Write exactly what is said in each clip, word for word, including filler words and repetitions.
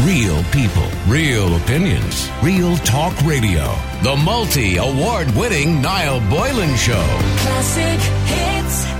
Real people, real opinions, Real Talk Radio. The multi-award-winning Niall Boylan Show. Classic hits.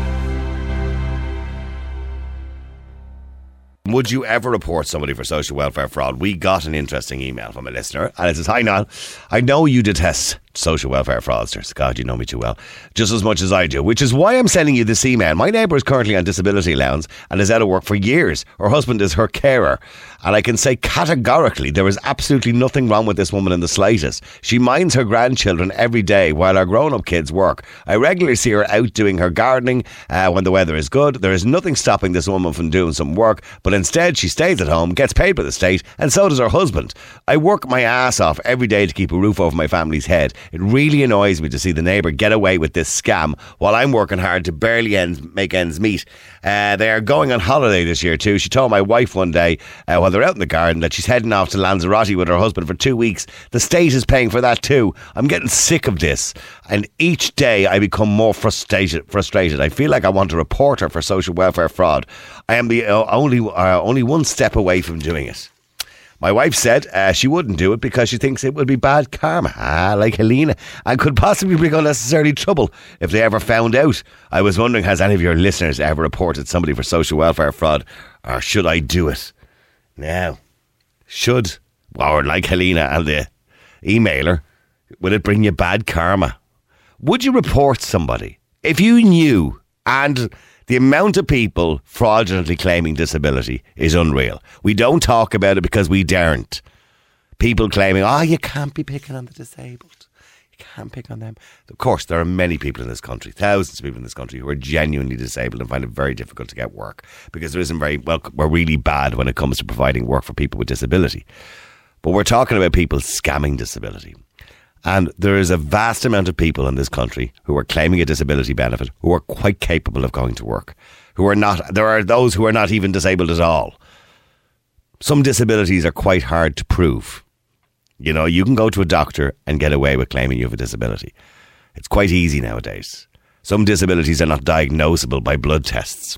Would you ever report somebody for social welfare fraud? We got an interesting email from a listener, and it says, "Hi Niall, I know you detest social welfare fraudsters. God, you know me too well. Just as much as I do, which is why I'm sending you this email. My neighbour is currently on disability allowance and is out of work for years. Her husband is her carer. And I can say categorically there is absolutely nothing wrong with this woman in the slightest. She minds her grandchildren every day while our grown-up kids work. I regularly see her out doing her gardening uh, when the weather is good. There is nothing stopping this woman from doing some work, but instead she stays at home, gets paid by the state, and so does her husband. I work my ass off every day to keep a roof over my family's head. It really annoys me to see the neighbour get away with this scam while I'm working hard to barely ends, make ends meet. Uh, they are going on holiday this year too. She told my wife one day uh, while they're out in the garden that she's heading off to Lanzarote with her husband for two weeks. The state is paying for that too. I'm getting sick of this, and each day I become more frustrated. Frustrated. I feel like I want to report her for social welfare fraud. I am the uh, only uh, only one step away from doing it. My wife said uh, she wouldn't do it because she thinks it would be bad karma, ah, like Helena, and could possibly bring unnecessary trouble if they ever found out. I was wondering, has any of your listeners ever reported somebody for social welfare fraud, or should I do it? Now, should, or like Helena and the emailer, will it bring you bad karma? Would you report somebody if you knew, and the amount of people fraudulently claiming disability is unreal. We don't talk about it because we daren't. People claiming, oh, you can't be picking on the disabled. You can't pick on them. Of course, there are many people in this country, thousands of people in this country who are genuinely disabled and find it very difficult to get work because there isn't very, well, we're really bad when it comes to providing work for people with disability. But we're talking about people scamming disability. And there is a vast amount of people in this country who are claiming a disability benefit who are quite capable of going to work. Who are not, there are those who are not even disabled at all. Some disabilities are quite hard to prove. You know, you can go to a doctor and get away with claiming you have a disability. It's quite easy nowadays. Some disabilities are not diagnosable by blood tests.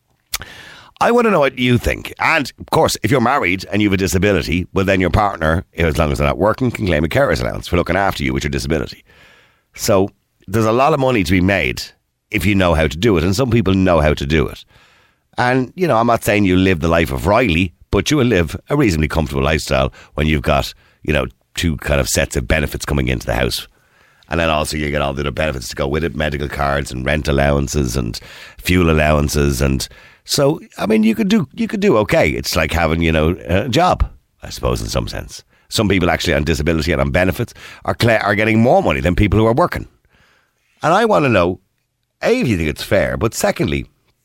I want to know what you think. And, of course, if you're married and you have a disability, well, then your partner, as long as they're not working, can claim a carer's allowance for looking after you with your disability. So there's a lot of money to be made if you know how to do it. And some people know how to do it. And, you know, I'm not saying you live the life of Riley, but you will live a reasonably comfortable lifestyle when you've got, you know, two kind of sets of benefits coming into the house. And then also you get all the other benefits to go with it, medical cards and rent allowances and fuel allowances. And so, I mean, you could do you could do okay. It's like having, you know, a job, I suppose, in some sense. Some people actually on disability and on benefits are cl- are getting more money than people who are working. And I want to know, A, if you think it's fair, but secondly,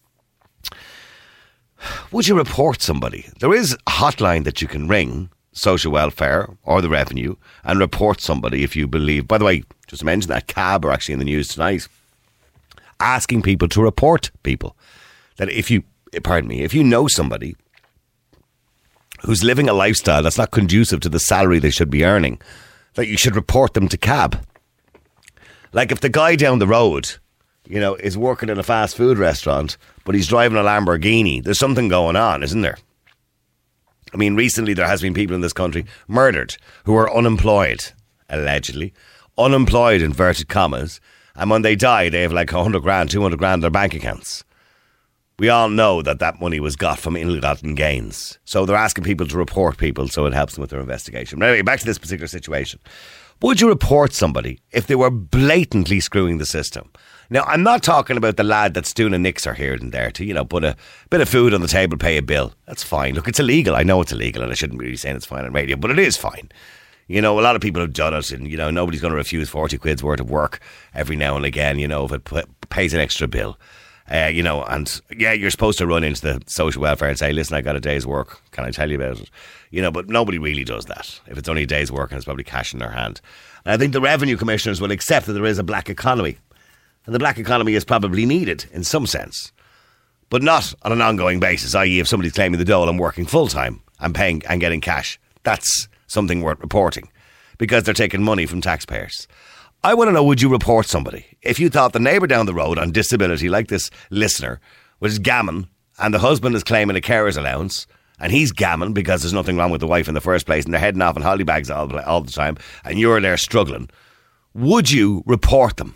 would you report somebody? There is a hotline that you can ring, social welfare or the revenue, and report somebody if you believe. By the way, just to mention that, C A B are actually in the news tonight asking people to report people. That if you, pardon me, if you know somebody who's living a lifestyle that's not conducive to the salary they should be earning, that you should report them to C A B. Like if the guy down the road, you know, is working in a fast food restaurant, but he's driving a Lamborghini, there's something going on, isn't there? I mean, recently there has been people in this country murdered who are unemployed, allegedly. Unemployed, inverted commas. And when they die, they have like one hundred grand, two hundred grand in their bank accounts. We all know that that money was got from ill-gotten gains. So they're asking people to report people so it helps them with their investigation. But anyway, back to this particular situation. Would you report somebody if they were blatantly screwing the system? Now, I'm not talking about the lad that's doing a nixer here and there to, you know, put a bit of food on the table, pay a bill. That's fine. Look, it's illegal. I know it's illegal and I shouldn't be saying it's fine on radio, but it is fine. You know, a lot of people have done it and, you know, nobody's going to refuse forty quid's worth of work every now and again, you know, if it p- pays an extra bill. Uh, you know, and yeah, you're supposed to run into the social welfare and say, listen, I got a day's work. Can I tell you about it? You know, but nobody really does that. If it's only a day's work and it's probably cash in their hand. And I think the revenue commissioners will accept that there is a black economy. And the black economy is probably needed in some sense. But not on an ongoing basis, that is if somebody's claiming the dole and working full-time and paying and getting cash. That's something worth reporting because they're taking money from taxpayers. I want to know, would you report somebody if you thought the neighbour down the road on disability, like this listener, was gammon and the husband is claiming a carer's allowance and he's gammon because there's nothing wrong with the wife in the first place, and they're heading off in holiday bags all, all the time, and you're there struggling, would you report them?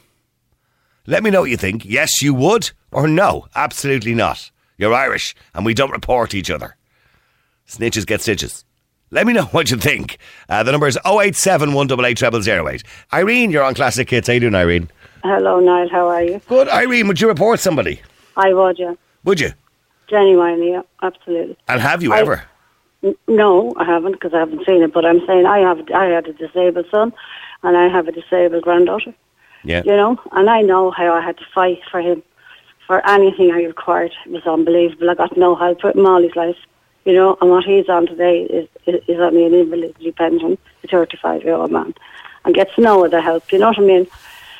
Let me know what you think. Yes, you would, or no, absolutely not. You're Irish, and we don't report each other. Snitches get stitches. Let me know what you think. Uh, the number is oh eight seven, one eight eight, zero zero zero eight. Irene, you're on Classic Hits. How you doing, Irene? Hello, Niall. How are you? Good. Irene, would you report somebody? I would, yeah. Would you? Genuinely, yeah. Absolutely. And have you I, ever? N- no, I haven't, because I haven't seen it. But I'm saying I have. I had a disabled son, and I have a disabled granddaughter. Yeah. You know, and I know how I had to fight for him, for anything I required. It was unbelievable. I got no help for him all his life. You know, and what he's on today is is, is only an invalidity pension, a thirty-five-year-old man, and gets no other help. You know what I mean?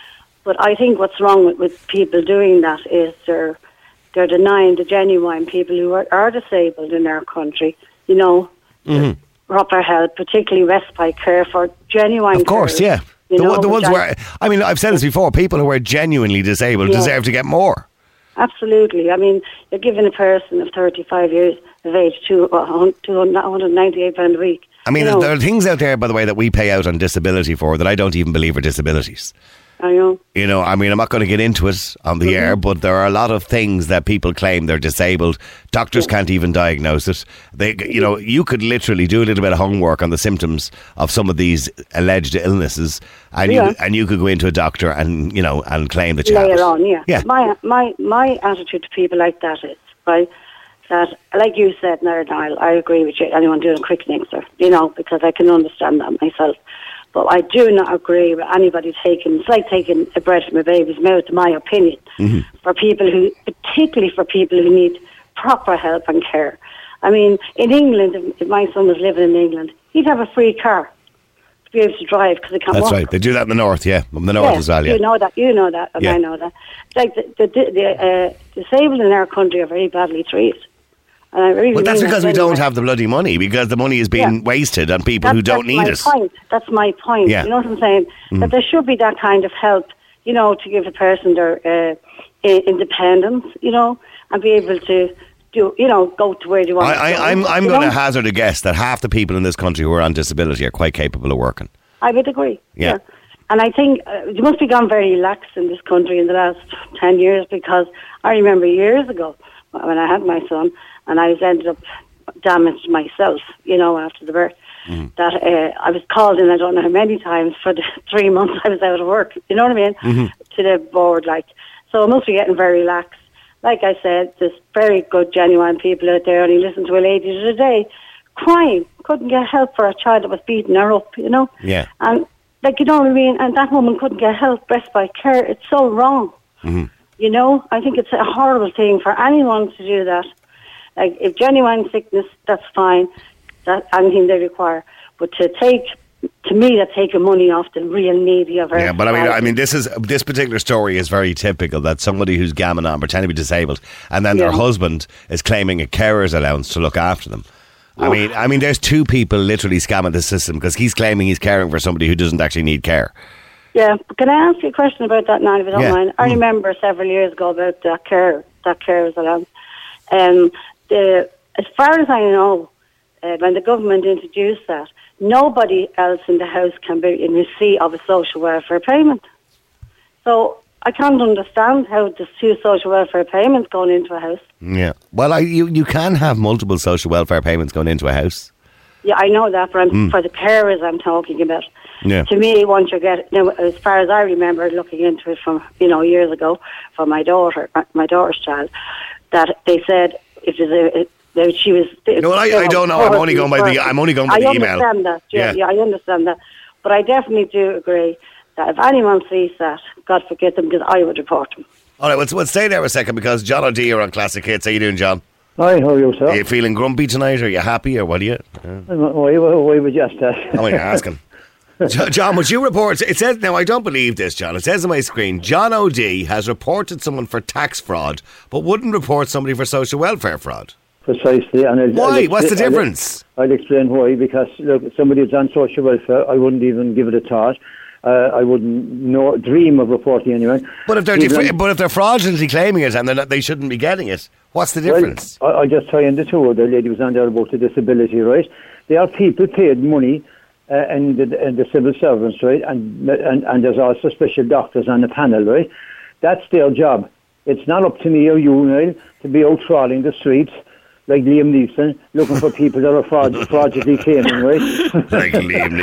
But I think what's wrong with, with people doing that is they're they're denying the genuine people who are, are disabled in our country. You know, Mm-hmm. proper help, particularly respite care for genuine. Of course, carers, yeah. you The, know, the ones which I- where, I mean, I've said this before, people who are genuinely disabled Yeah. deserve to get more. Absolutely. I mean, you're giving a person of thirty-five years of age two, uh, two hundred ninety-eight pounds a week. I mean, you know, there are things out there, by the way, that we pay out on disability for that I don't even believe are disabilities. I know. You know, I mean, I'm not going to get into it on the Mm-hmm. air, but there are a lot of things that people claim they're disabled. Doctors Yeah. can't even diagnose it. They, you know, you could literally do a little bit of homework on the symptoms of some of these alleged illnesses, and Yeah. you and you could go into a doctor and you know and claim that you have Lay it. it on, yeah. Yeah. My my my attitude to people like that is right. That, like you said, Niall, I agree with you. Anyone doing a quick mixer, you know, because I can understand that myself. But I do not agree with anybody taking, it's like taking a bread from a baby's mouth, in my opinion, Mm-hmm. for people who, particularly for people who need proper help and care. I mean, in England, if, if my son was living in England, he'd have a free car to be able to drive because he can't That's walk. right. They do that in the north, yeah, in the north Yeah, as well. Yeah, you know that, you know that, and Yeah. I know that. It's like the, the, the uh, disabled in our country are very badly treated. And I really well, that's mean because that we don't anyway. have the bloody money, because the money is being Yeah. wasted on people That's, who don't that's need my it. Point. That's my point. Yeah. You know what I'm saying? Mm. That there should be that kind of help, you know, to give a person their uh, i- independence, you know, and be able to do, you know, go to where they want. I, to go, I, I'm, I'm you going to know? hazard a guess that half the people in this country who are on disability are quite capable of working. I would agree. Yeah. And I think uh, you must be gone very lax in this country in the last ten years, because I remember years ago when I had my son and I was ended up damaged myself, you know, after the birth, Mm. that uh, I was called in, I don't know how many times, for the three months I was out of work, you know what I mean, Mm-hmm. to the board, like. So it must be getting very lax. Like I said, there's very good, genuine people out there, and you listen to a lady today crying, couldn't get help for a child that was beating her up, you know. Yeah. And, like, you know what I mean, and that woman couldn't get help, respite care. It's so wrong. Mm-hmm. You know, I think it's a horrible thing for anyone to do that. Like, if genuine sickness, that's fine, that's anything they require. But to take, to me, that's taking money off the real needy of our Yeah, but I mean, society. I mean, this is this particular story is very typical. That somebody who's gammon on, pretending to be disabled, and then their Yeah. husband is claiming a carer's allowance to look after them. I Oh. mean, I mean, there's two people literally scamming the system, because he's claiming he's caring for somebody who doesn't actually need care. Yeah, but can I ask you a question about that now, if you don't Yeah. mind? I Mm. remember several years ago about that care, that carers allowance. Um, the, as far as I know, uh, when the government introduced that, nobody else in the house can be in receipt of a social welfare payment. So I can't understand how there's two social welfare payments going into a house. Yeah. Well, I, you you can have multiple social welfare payments going into a house. Yeah, I know that, but I'm, for the carers I'm talking about. Yeah. To me, once you get, now, as far as I remember looking into it from, you know, years ago, for my daughter, my daughter's child, that they said if there's a, it, that she was. No, I- I don't know. I'm only going by the- I'm only going by I the email. understand that. Yeah, Yeah. yeah, I understand that. But I definitely do agree that if anyone sees that, God forgive them, because I would report them. All right, let's, let's stay there a second, because John O'D are on Classic Hits. How you doing, John? Hi, how are you, sir? Are you feeling grumpy tonight? Are you happy, or what are you? Why, why, why would you ask that? Oh, you're asking. Jo- John, would you report? It says, now I don't believe this, John. It says on my screen, John O'D has reported someone for tax fraud, but wouldn't report somebody for social welfare fraud. Precisely. And I'll, Why? I'll What's the expla- I'll- difference? I'll, explain why. Because look, somebody who's on social welfare, I wouldn't even give it a thought. uh, I wouldn't know, dream of reporting anyone. But if they're Even- def- but if they're fraudulently claiming it and they're not, they shouldn't be getting it, what's the difference? Well, I, I just try in the two. The lady was on there about the disability, right? There are people paid money uh, and, the, and the civil servants, right? And, and and there's also special doctors on the panel, right? That's their job. It's not up to me or you, Niall, to be out trawling the streets like Liam Neeson, looking for people that are fraud- fraudulently claiming, right? Like Liam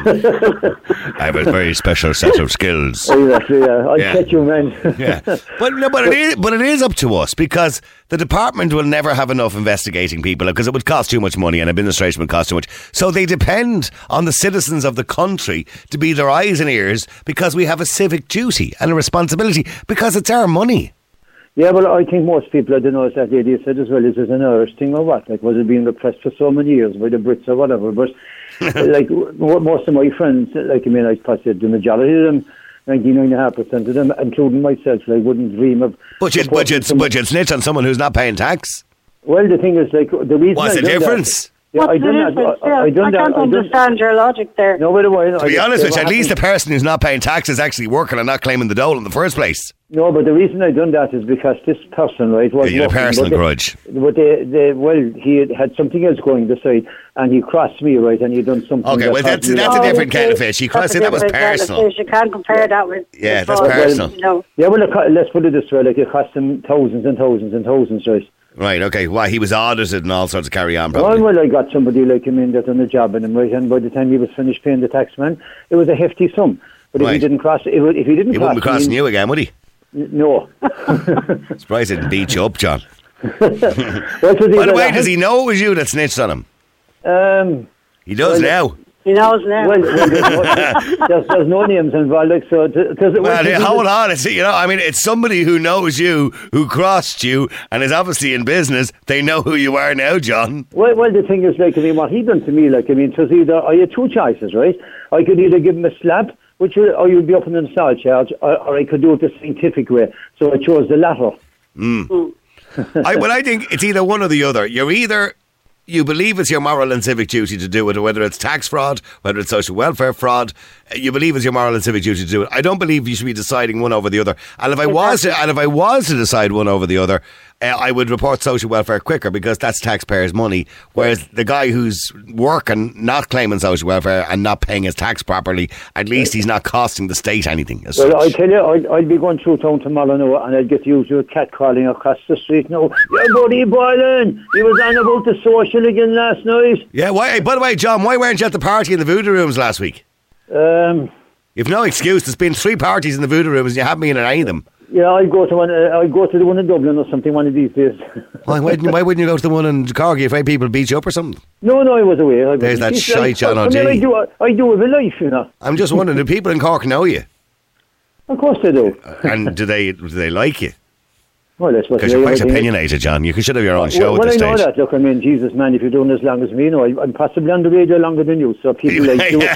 Neeson. I have a very special set of skills. Exactly, yeah. I'll Yeah. catch you, man. Yeah, but no, but it is, but it is up to us because the department will never have enough investigating people because it would cost too much money and administration would cost too much. So they depend on the citizens of the country to be their eyes and ears because we have a civic duty and a responsibility because it's our money. Yeah, well, I think most people, I don't know, as that lady said as well, is it an Irish thing or what? Like, was it being repressed for so many years by the Brits or whatever? But, like, w- most of my friends, like, I mean, I probably the majority of them, ninety-nine point five percent of them, including myself, like, wouldn't dream of... But you'd, but, you'd, but you'd snitch on someone who's not paying tax. Well, the thing is, like, the reason What's I the done difference? That, yeah, What's I the done that. difference? I, Yeah, I, done I that. can't I done, understand your logic there. No, wait a while. To be honest with you, at least the person who's not paying tax is actually working and not claiming the dole in the first place. No, but the reason I done that is because this person, right, was Yeah, you had a working, personal but they- grudge. But they, they, well, he had, had something else going the side, and he crossed me, right, and he done something. Okay, that well, that's- caused me- that's a Oh, different you kind of see, fish. You that's can't a say that was different kind of personal. fish. You can't compare that with... Yeah, with that's fraud, personal. You know. Yeah, well, it co- let's put it this way, like, it cost him thousands and thousands and thousands, right? Right, okay. Well, he was audited and all sorts of carry on, Well, probably. well, I got somebody like him in that done a job in him, right, and by the time he was finished paying the tax man, it was a hefty sum. But if Right. he didn't cross, if, if he didn't He cross... wouldn't be crossing me, you again, would he? n- No. Surprised he didn't beat you up, John. That's what he By the did. way, does he know it was you that snitched on him? Um... He does Well, now. He knows now. Well, well there's, no, there's, there's no names involved, like, so... Because Well, yeah, hold on. It's, you know, I mean, it's somebody who knows you, who crossed you, and is obviously in business. They know who you are now, John. Well, well, the thing is, like, I mean, what he done to me, like, I mean, it was either, I had two choices, right? I could either give him a slap, which would, or you'd be up in an assault charge, or, or I could do it the scientific way. So I chose the latter. I, well, I think it's either one or the other. You're either... You believe it's your moral and civic duty to do it, whether it's tax fraud, whether it's social welfare fraud. You believe it's your moral and civic duty to do it. I don't believe you should be deciding one over the other. And if I was, to, and if I was to decide one over the other, uh, I would report social welfare quicker because that's taxpayers' money. Whereas the guy who's working, not claiming social welfare and not paying his tax properly, at least he's not costing the state anything. As Well, I such. tell you, I'd, I'd be going through town tomorrow now, and I'd get used to a cat calling across the street now. Yeah, buddy Boylan, he was on about the social again last night. Yeah. Why? Hey, by the way, John, why weren't you at the party in the Voodoo Rooms last week? Um, You've no excuse. There's been three parties in the Voodoo Rooms and you haven't been at any of them. yeah, I'd go to one. Uh, I'd go to the one in Dublin or something one of these days. Why, why, didn't, why wouldn't you go to the one in Cork? Are you afraid people beat you up or something? no, no, I was away. I There's wasn't. that It's shite like- John I mean, I O'D. do, I do have a life, you know. I'm just wondering, do people in Cork know you? Of course they do. And do they do they like you? Well, that's what Because they- you're quite everything is. opinionated, John. You should have your own show well, at well, this I know stage. that. Look, I mean, Jesus, man, if you're doing as long as me, no, I, I'm possibly on the radio longer than you, so people like you.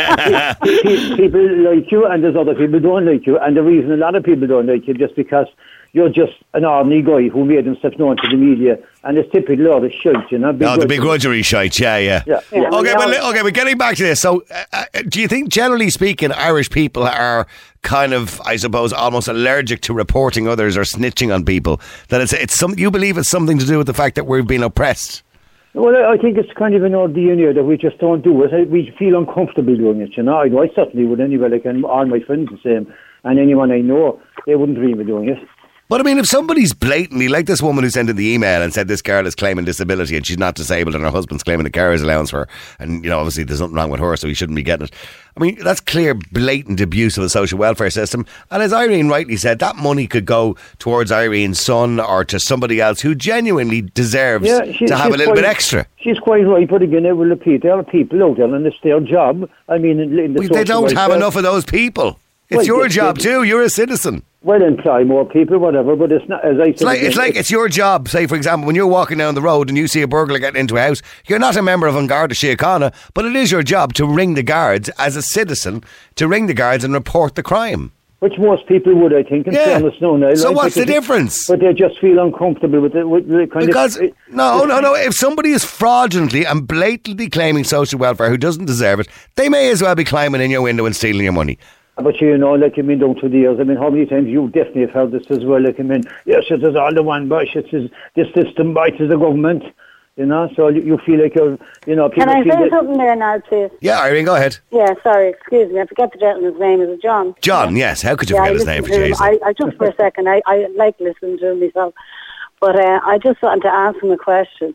Pe- people like you, and there's other people who don't like you, and the reason a lot of people don't like you just because you're just an ordinary guy who made himself known to the media, and it's typical all the shit, you know. Big No, the grudge- begrudgery shite, yeah, yeah. Yeah. Yeah. Okay, Yeah. well, okay, but getting back to this, so uh, uh, do you think, generally speaking, Irish people are kind of, I suppose, almost allergic to reporting others or snitching on people? That it's it's some you believe it's something to do with the fact that we've been oppressed? Well, I I think it's kind of in our D N A that we just don't do it. I- We feel uncomfortable doing it, you know. I, I certainly would anyway, like, and all my friends the same, and anyone I know, they wouldn't dream of doing it. But I mean, if somebody's blatantly, like this woman who sent in the email and said this girl is claiming disability and she's not disabled and her husband's claiming the carer's allowance for her, and, you know, obviously there's nothing wrong with her, so he shouldn't be getting it. I mean, that's clear, blatant abuse of the social welfare system. And as Irene rightly said, that money could go towards Irene's son or to somebody else who genuinely deserves Yeah, she- to have she's a little quite- bit extra. She's quite right, but again, I will repeat, there are people out there, and it's their job. I mean, in, in the We, they social don't have welfare- enough of those people. It's Well, your they- job they- too. You're a citizen. Well, employ more people, whatever, but it's not, as I said... It's like, again, it's like it's your job, say, for example, when you're walking down the road and you see a burglar getting into a house, you're not a member of An Garda Síochána, but it is your job to ring the guards as a citizen, to ring the guards and report the crime. Which most people would, I think, in Yeah. fairness, no, now. So like, what's the because- difference? But they just feel uncomfortable with it. With the kind Because, of, no, no, no, if somebody is fraudulently and blatantly claiming social welfare who doesn't deserve it, they may as well be climbing in your window and stealing your money. But you know, like I mean, down through the years, I mean, how many times you definitely have heard this as well? Like I mean, yes, it is all the one bush. It is this system bites the government. You know, so you, you feel like you're, you know, people Can I feel say that, something there now, please? Yeah, Irene, go ahead. Yeah, sorry, excuse me. I forget the gentleman's name. Is it John? John, yes. How could you Yeah, I forget his name, listened for to him. Jesus? I, I just for a second, I, I like listening to him myself, but uh, I just wanted to ask him a question.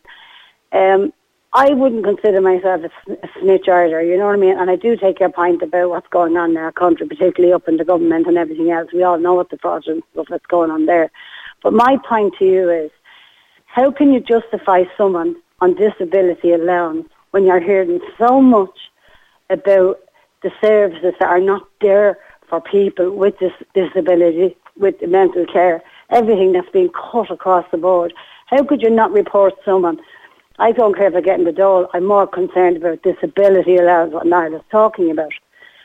Um, I wouldn't consider myself a, sn- a snitch either, you know what I mean? And I do take your point about what's going on in our country, particularly up in the government and everything else. We all know what the fraudulent stuff that's going on there. But my point to you is, how can you justify someone on disability allowance when you're hearing so much about the services that are not there for people with this disability, with mental care, everything that's being cut across the board? How could you not report someone? I don't care if I get in the dole. I'm more concerned about disability allowance, what Niall is talking about.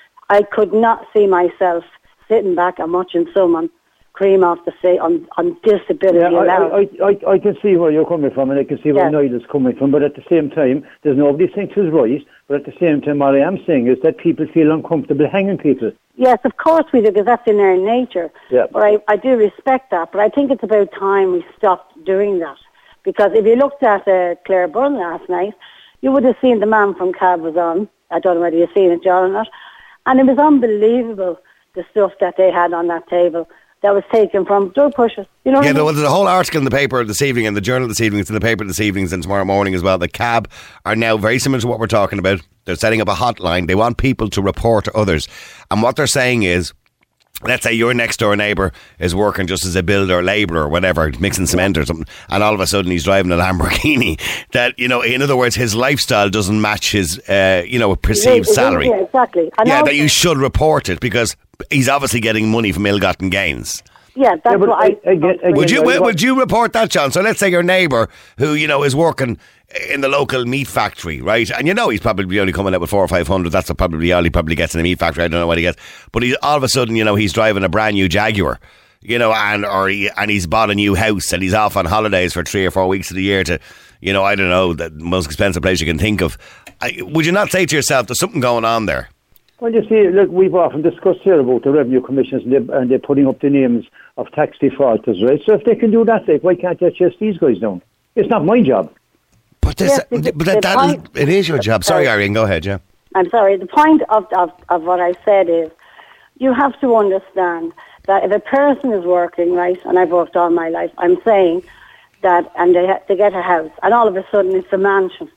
I could not see myself sitting back and watching someone cream off the say on, on disability yeah, allowance. I, I, I, I can see where you're coming from, and I can see where Yeah. Niall is coming from. But at the same time, there's nobody thinks is right. But at the same time, what I am saying is that people feel uncomfortable hanging people. Yes, of course we do, because that's in their nature. Yeah. But I, I do respect that. But I think it's about time we stopped doing that. Because if you looked at uh, Claire Bunn last night, you would have seen the man from Cab was on. I don't know whether you've seen it, John, or not. And it was unbelievable, the stuff that they had on that table that was taken from drug pushers. You know what Yeah, I there mean? was a whole article in the paper this evening, in the Journal this evening, it's in the paper this evening and tomorrow morning as well. The Cab are now very similar to what we're talking about. They're setting up a hotline. They want people to report to others. And what they're saying is, let's say your next door neighbour is working just as a builder, labourer or whatever, mixing cement or something, and all of a sudden he's driving a Lamborghini. That, you know, in other words, his lifestyle doesn't match his, uh, you know, perceived Yeah, salary. Yeah, exactly. And Yeah, also, that you should report it because he's obviously getting money from ill-gotten gains. yeah, that's Yeah, but what I... I- I get- I Would get- you Well, would you report that, John? So let's say your neighbour who, you know, is working in the local meat factory, right? And you know he's probably only coming out with four or five hundred. That's probably all he probably gets in a meat factory. I don't know what he gets, but he's all of a sudden, you know, he's driving a brand new Jaguar, you know, and or he, and he's bought a new house and he's off on holidays for three or four weeks of the year to, you know, I don't know, the most expensive place you can think of. I, would you not say to yourself, there's something going on there? Well, you see, look, we've often discussed here about the revenue commissions and they're, and they're putting up the names of tax defaulters, right? So if they can do that, like, why can't they chase these guys down? It's not my job. But, this, Yes, the- but that, the that is, point- it is your job. Sorry, Sorry. Irene, go ahead, yeah. I'm sorry, the point of, of, of what I said is, you have to understand that if a person is working, right, and I've worked all my life, I'm saying that, and they, ha- they get a house, and all of a sudden it's a mansion.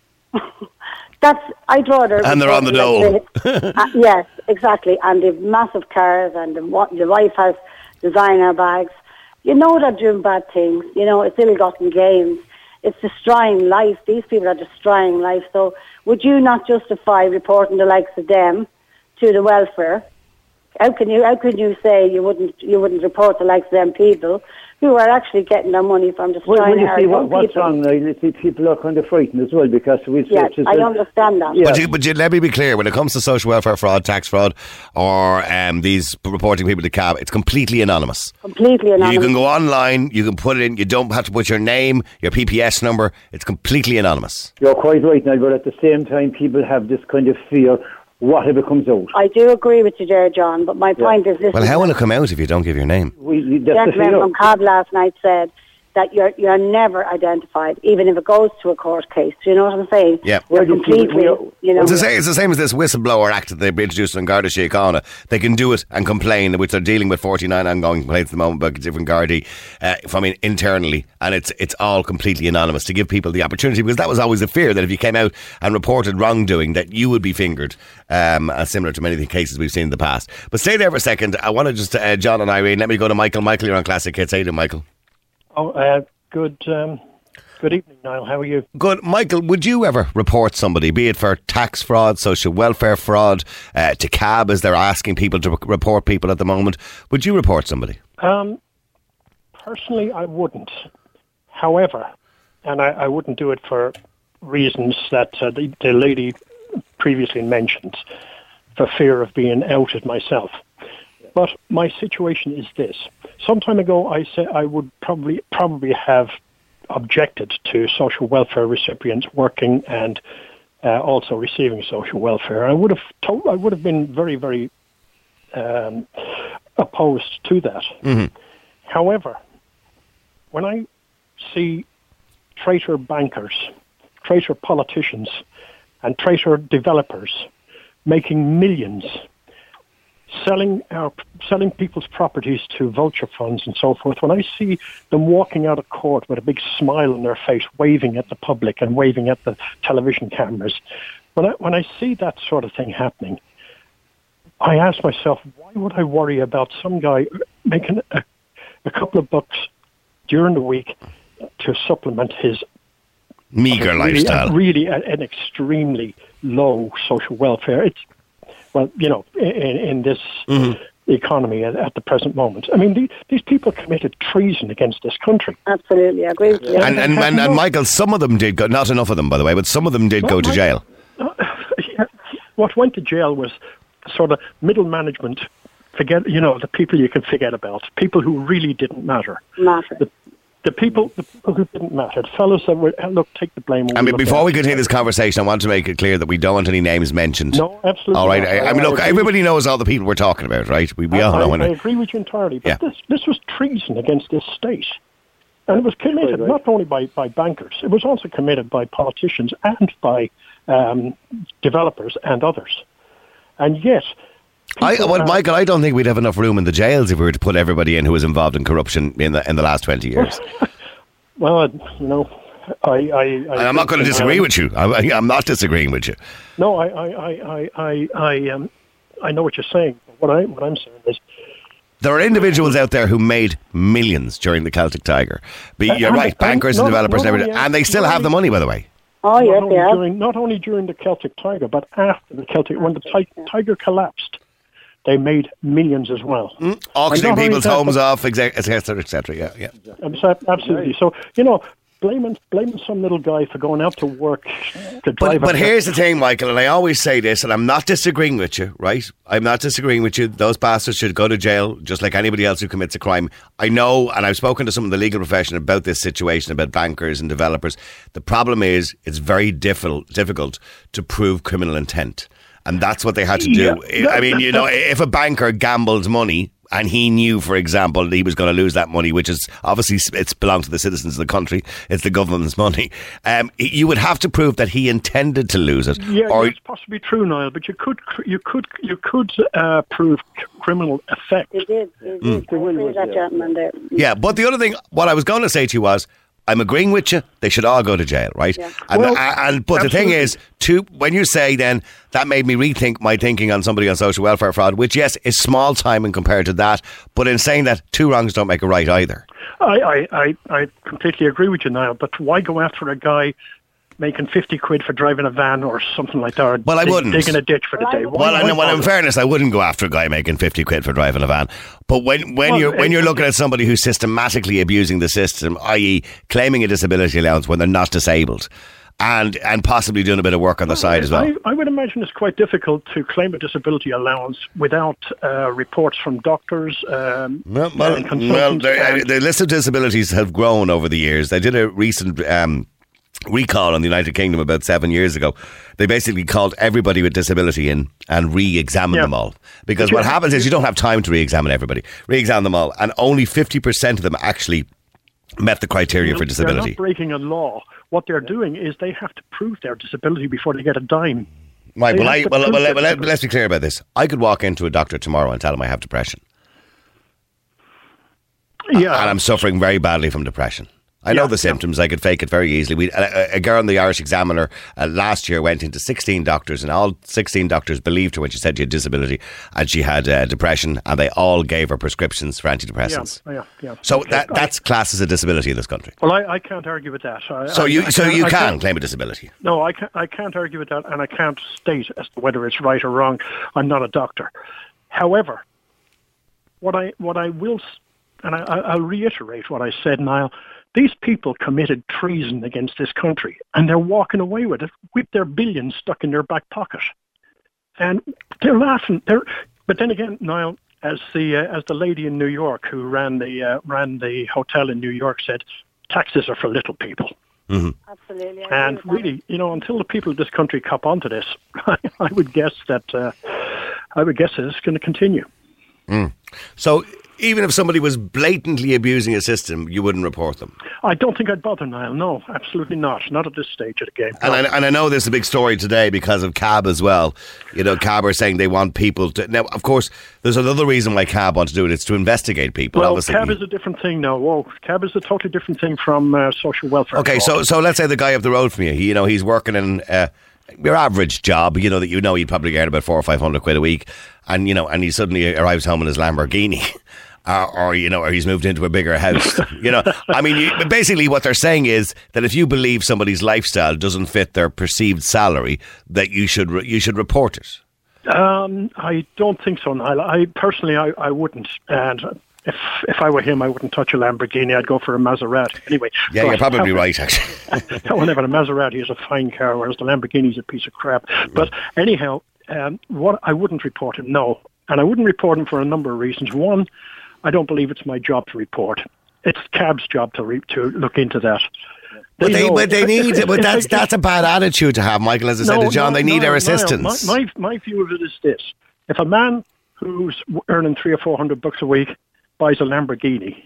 That's, I'd rather... And they're on the dole. uh, yes, exactly, and they've massive cars, and the, wa- the wife has designer bags. You know they're doing bad things, you know, it's ill-gotten gains. It's destroying life. These people are destroying life. So would you not justify reporting the likes of them to the welfare? How can you how can you say you wouldn't you wouldn't report the likes of them people who are actually getting their money from Well, destroying well, you our see, young what, what's people? wrong now? You see, people are kind of frightened as well because we say... Yes, I understand that. Yeah. But, you, but you, let me be clear, when it comes to social welfare fraud, tax fraud, or um, these reporting people to cab, it's completely anonymous. Completely anonymous. You can go online, you can put it in, you don't have to put your name, your P P S number, it's completely anonymous. You're quite right now, but at the same time, people have this kind of fear, what if it comes out? I do agree with you there, John, but my point is this. Well, how will it come out if you don't give your name? We, we- The that's the gentleman fear. from Cobb last night said that you're you're never identified, even if it goes to a court case. Do you know what I'm saying? Yeah. You're Well, you see, completely, we are- you know. It's the, same, it's the same as this whistleblower act that they've introduced in Garda Síochána. They can do it and complain, which they're dealing with forty-nine ongoing complaints at the moment about different Gardaí uh, from in, internally, and it's it's all completely anonymous to give people the opportunity, because that was always a fear that if you came out and reported wrongdoing, that you would be fingered, um, as similar to many of the cases we've seen in the past. But stay there for a second. I want to just, uh, John and Irene, let me go to Michael. Michael, you're on Classic Hits. How you doing, Michael? Oh, uh, good. Um, good evening, Niall. How are you? Good. Michael, would you ever report somebody, be it for tax fraud, social welfare fraud, uh, to cab, as they're asking people to re- report people at the moment? Would you report somebody? Um, personally, I wouldn't. However, and I, I wouldn't do it for reasons that uh, the, the lady previously mentioned, for fear of being outed myself. But my situation is this. Some time ago, I said I would probably probably have objected to social welfare recipients working and uh, also receiving social welfare. I would have told, I would have been very, very um, opposed to that. Mm-hmm. However, when I see traitor bankers, traitor politicians, and traitor developers making millions, selling our, selling people's properties to vulture funds and so forth, when I see them walking out of court with a big smile on their face, waving at the public and waving at the television cameras, when I, when I see that sort of thing happening, I ask myself, why would I worry about some guy making a, a couple of bucks during the week to supplement his meager really, lifestyle? Really, a, an extremely low social welfare. It's well, you know, in, in this mm-hmm. economy at, at the present moment. I mean, the, these people committed treason against this country. Absolutely, I agree with you. And, and, and, and Michael, some of them did go, not enough of them, by the way, but some of them did well, go to jail. Uh, yeah, what went to jail was sort of middle management. Forget, you know, the people you can forget about, people who really didn't matter. Matter. The, The people, the people who didn't matter, the fellows that were, look, take the blame. I mean, before we continue this conversation, I want to make it clear that we don't want any names mentioned. No, absolutely. All right. Not. I, I mean, look, everybody knows all the people we're talking about, right? We, we I, all know. I, I it. agree with you entirely. But yeah. this, this was treason against this state. And it was committed not only by, by bankers, it was also committed by politicians and by um, developers and others. And yet... I, well, Michael, I don't think we'd have enough room in the jails if we were to put everybody in who was involved in corruption in the in the last twenty years. Well, you know, I... I, I I'm not going to disagree with you. I, I'm not disagreeing with you. No, I I, I, I, I, um, I know what you're saying. What, I, what I'm saying is... There are individuals out there who made millions during the Celtic Tiger. But you're and, right, bankers and, and developers not, and everything. not And they still have the money, by the way. Oh, yes, not yeah. Only during, not only during the Celtic Tiger, but after the Celtic... When the ti- Tiger collapsed, they made millions as well. Mm, auctioning people's that, homes off, et cetera, et cetera. Yeah, yeah. Absolutely. So, you know, blaming blaming some little guy for going out to work to drive. But, but here's the thing, Michael, and I always say this, and I'm not disagreeing with you, right? I'm not disagreeing with you. Those bastards should go to jail just like anybody else who commits a crime. I know, and I've spoken to some of the legal profession about this situation, about bankers and developers. The problem is it's very difficult difficult to prove criminal intent. And that's what they had to do. Yeah. I mean, you know, if a banker gambled money and he knew, for example, that he was going to lose that money, which is obviously it's belongs to the citizens of the country, it's the government's money, um, you would have to prove that he intended to lose it. Yeah, or it's possibly true, Niall, but you could you could you could uh, prove c- criminal effect. They did. They did. Mm. That gentleman there. Yeah, but the other thing, what I was going to say to you was, I'm agreeing with you. They should all go to jail, right? Yeah. And, well, and, and but absolutely. The thing is, to when you say then that made me rethink my thinking on somebody on social welfare fraud, which yes is small time in compared to that. But in saying that, two wrongs don't make a right either. I I, I, I completely agree with you, Niall. But why go after a guy making fifty quid for driving a van or something like that? Or well, I dig, wouldn't. Digging a ditch for the day. Why, well, why and, well, in fairness, I wouldn't go after a guy making fifty quid for driving a van. But when, when well, you're when you're looking at somebody who's systematically abusing the system, that is claiming a disability allowance when they're not disabled, and and possibly doing a bit of work on the side as well. I, I would imagine it's quite difficult to claim a disability allowance without uh, reports from doctors um, well, well, and well the, the list of disabilities have grown over the years. They did a recent... Um, recall in the United Kingdom about seven years ago. They basically called everybody with disability in and re-examined yeah. them all. Because what happens is you don't have time to re-examine everybody. Re-examine them all. And only fifty percent of them actually met the criteria for disability. They're not breaking a law. What they're doing is they have to prove their disability before they get a dime. Right, well, I, well, well, well let, let's be clear about this. I could walk into a doctor tomorrow and tell him I have depression. Yeah. And I'm suffering very badly from depression. I know yeah, the symptoms. Yeah. I could fake it very easily. We, a, a girl in the Irish Examiner uh, last year went into sixteen doctors, and all sixteen doctors believed her when she said she had disability and she had uh, depression, and they all gave her prescriptions for antidepressants. Yeah, yeah, yeah. So that that's classed as a disability in this country. Well, I, I can't argue with that. I, so I, you I so you I can claim a disability? No, I can't, I can't argue with that, and I can't state as to whether it's right or wrong. I'm not a doctor. However, what I what I will, and I, I'll reiterate what I said, Niall. These people committed treason against this country, and they're walking away with it, with their billions stuck in their back pocket. And they're laughing. They're, but then again, Niall, as the uh, as the lady in New York who ran the uh, ran the hotel in New York said, taxes are for little people. Mm-hmm. Absolutely. And really, you know, until the people of this country cop onto this, I, I would guess that uh, I would guess that it's going to continue. Mm. So even if somebody was blatantly abusing a system, you wouldn't report them? I don't think I'd bother, Niall. No, absolutely not. Not at this stage of the game. And, no. I, and I know there's a big story today because of C A B as well. You know, C A B are saying they want people to... Now, of course, there's another reason why C A B want to do it. It's to investigate people. Well, obviously. C A B is a different thing now. Whoa, C A B is a totally different thing from uh, social welfare. Okay, so so let's say the guy up the road from you, he, you know, he's working in... Uh, your average job, you know, that you know he'd probably earn about four or five hundred quid a week, and you know, and he suddenly arrives home in his Lamborghini, uh, or you know, or he's moved into a bigger house. You know, I mean, you, basically, what they're saying is that if you believe somebody's lifestyle doesn't fit their perceived salary, that you should re- you should report it. Um, I don't think so, Niall. I personally, I, I wouldn't, and if if I were him, I wouldn't touch a Lamborghini. I'd go for a Maserati. Anyway, yeah, you're probably right, actually. Whenever the Maserati is a fine car, whereas the Lamborghini is a piece of crap. But anyhow, um, what I wouldn't report him, no, and I wouldn't report him for a number of reasons. One, I don't believe it's my job to report. It's C A B's job to re- to look into that. They But they, know- but they need, if- but if- that's if- that's a bad attitude to have, Michael. As I said No, to John, no, they need no, our no. assistance. My, my my view of it is this: if a man who's earning three or four hundred bucks a week buys a Lamborghini,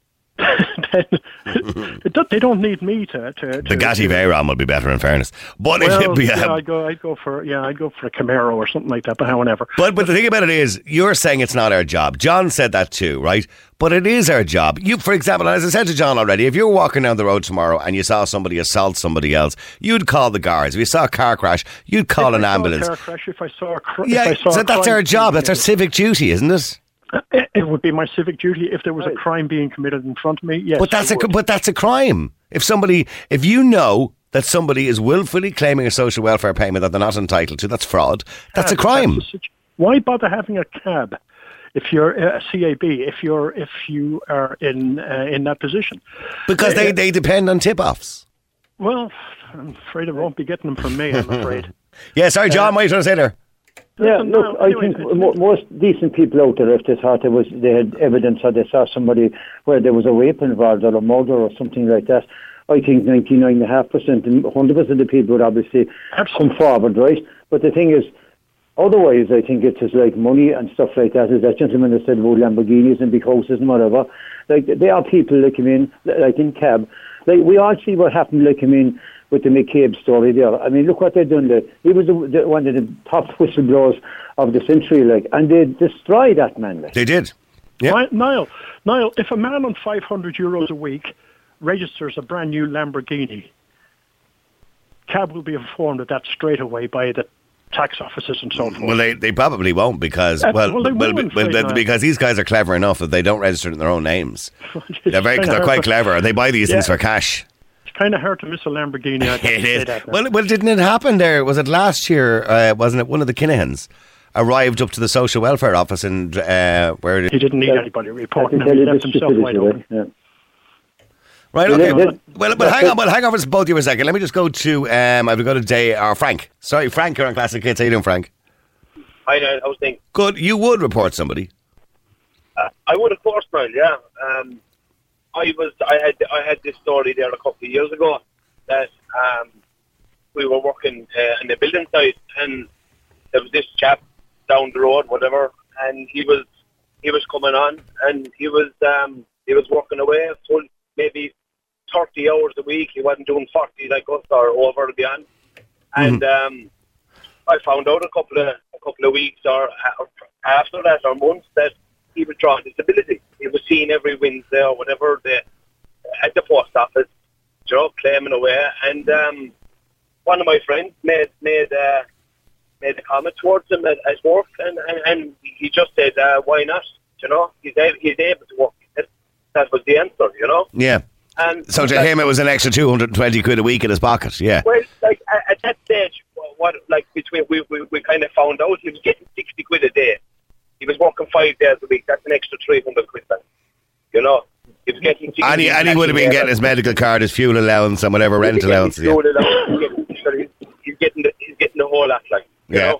then it do, they don't need me to. to, to The Gatti Veyron would be better, in fairness. But Well, it'd be, yeah, um, I'd go. I'd go for yeah. I'd go for a Camaro or something like that. But however, But but the thing about it is, you're saying it's not our job. John said that too, right? But it is our job. You, for example, as I said to John already, if you're walking down the road tomorrow and you saw somebody assault somebody else, you'd call the guards. If you saw a car crash, you'd call if an I saw ambulance. A car crash, if I saw a cr- Yeah, if I saw so a that's crime our job. being That's our committed- civic duty, isn't it? It, it would be my civic duty if there was a crime being committed in front of me. Yes, But that's I a would. but that's a crime. If somebody, if you know that somebody is willfully claiming a social welfare payment that they're not entitled to, that's fraud. That's a Cab, crime. that's a situ- Why bother having a cab if you're a C A B? If you're if you are in uh, in that position, Because they, Uh, they depend on tip-offs. Well, I'm afraid I won't be getting them from me. I'm afraid. Yeah, sorry, John, what are you trying to say there? Yeah, Listen, look, now, I anyway, think mo- most decent people out there, if they thought there was, they had evidence or they saw somebody where there was a rape involved or a murder or something like that, I think ninety-nine point five percent and one hundred percent of the people would obviously Absolutely. come forward, right? But the thing is, otherwise, I think it's just like money and stuff like that. As that gentleman that said about Lamborghinis and big houses and whatever. Like, there are people that come in, like in C A B. Like, we all see what happened, like, I mean, with the McCabe story there. I mean, look what they've done there. He was the, the, one of the top whistleblowers of the century, like, and they destroyed that man, like. They did. Yeah. Ni- Niall, Niall, if a man on five hundred euros a week registers a brand new Lamborghini, C A B will be informed of that straight away by the tax offices and so forth. Well, they, they probably won't because Uh, well, well, they well, will, I'm well, afraid not. because these guys are clever enough that they don't register it in their own names. They're very, kinda they're quite hard to- clever. They buy these things Yeah. for cash. It's kind of hard to miss a Lamborghini. I have to It say is. that now. Well, well, didn't it happen there? Was it last year? Uh, wasn't it one of the Kinahans arrived up to the social welfare office and uh, where? He didn't need Yeah. anybody I reporting can him. tell He you the left himself wide stupidity, open. right? Yeah. Right. Yeah, Okay. yeah, Well, yeah. well, but hang on. Well, hang on for both of you a second. Let me just go to. Um, I've got to day or Frank. Sorry, Frank. You're on Classic Kids. How you doing, Frank? I know. I was thinking. Good. You would report somebody. Uh, I would, of course, Brian. Yeah. Um, I was. I had. I had this story there a couple of years ago that um, we were working uh, in the building site, and there was this chap down the road, whatever, and he was he was coming on, and he was um, he was working away full maybe thirty hours a week. He wasn't doing forty like us or over and beyond, and. Um, I found out a couple of a couple of weeks or after that or months that he was drawing disability. He was seen every Wednesday or whatever the, at the post office, you know, claiming away. And um, one of my friends made made uh, made a comment towards him at, at work, and, and, and he just said, uh, "Why not? You know, he's able, he's able to work." That, that was the answer, you know. Yeah. And So to like, him, it was an extra two hundred and twenty quid a week in his pocket. Yeah. well, like at, at that stage, what like between we, we we kind of found out he was getting sixty quid a day. He was working five days a week. That's an extra three hundred quid. Then, you know, he was getting. And he, and he would have been getting his medical card, his fuel allowance, and whatever rent allowance. Yeah. He's getting, he's getting the he's getting the whole lot, like you Yeah. know.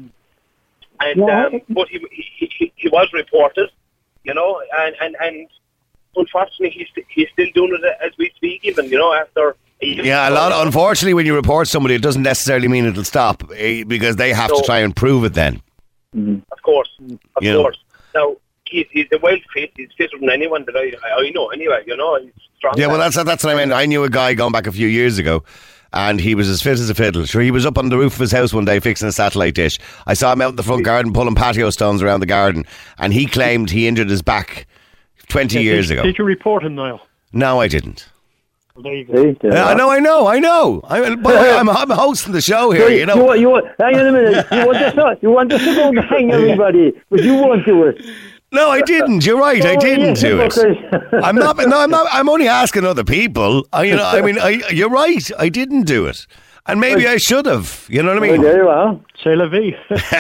And um, but he, he he he was reported, you know, and and and unfortunately he's he's still doing it as we speak, even you know after. Yeah, a lot. Unfortunately, when you report somebody, it doesn't necessarily mean it'll stop eh, because they have to No. try and prove it. Then, Of course, of You know. course. Now, he's, he's a wild fit. He's fitter than anyone that I, I know anyway, you know. He's strong. Yeah, well, that's that's what I meant. I knew a guy going back a few years ago, and he was as fit as a fiddle. Sure, he was up on the roof of his house one day fixing a satellite dish. I saw him out in the front garden pulling patio stones around the garden, and he claimed he injured his back twenty Did- years did, ago. Did you report him, Niall? No, I didn't. Well, there you go. See, there Yeah, I you know, I know, I know. I, but I'm, I'm hosting the show here, are. you know. You, want- you, want- hang on a minute. You want us to, you want us to go and hang everybody, but you won't do it. No, I didn't. You're right. I Oh, didn't yes, do it. hypocrite. I'm not. No, I'm not. I'm only asking other people. I, you know, I mean, I, you're right. I didn't do it, and maybe I should have. You know what I Well, mean? there you are. C'est la vie.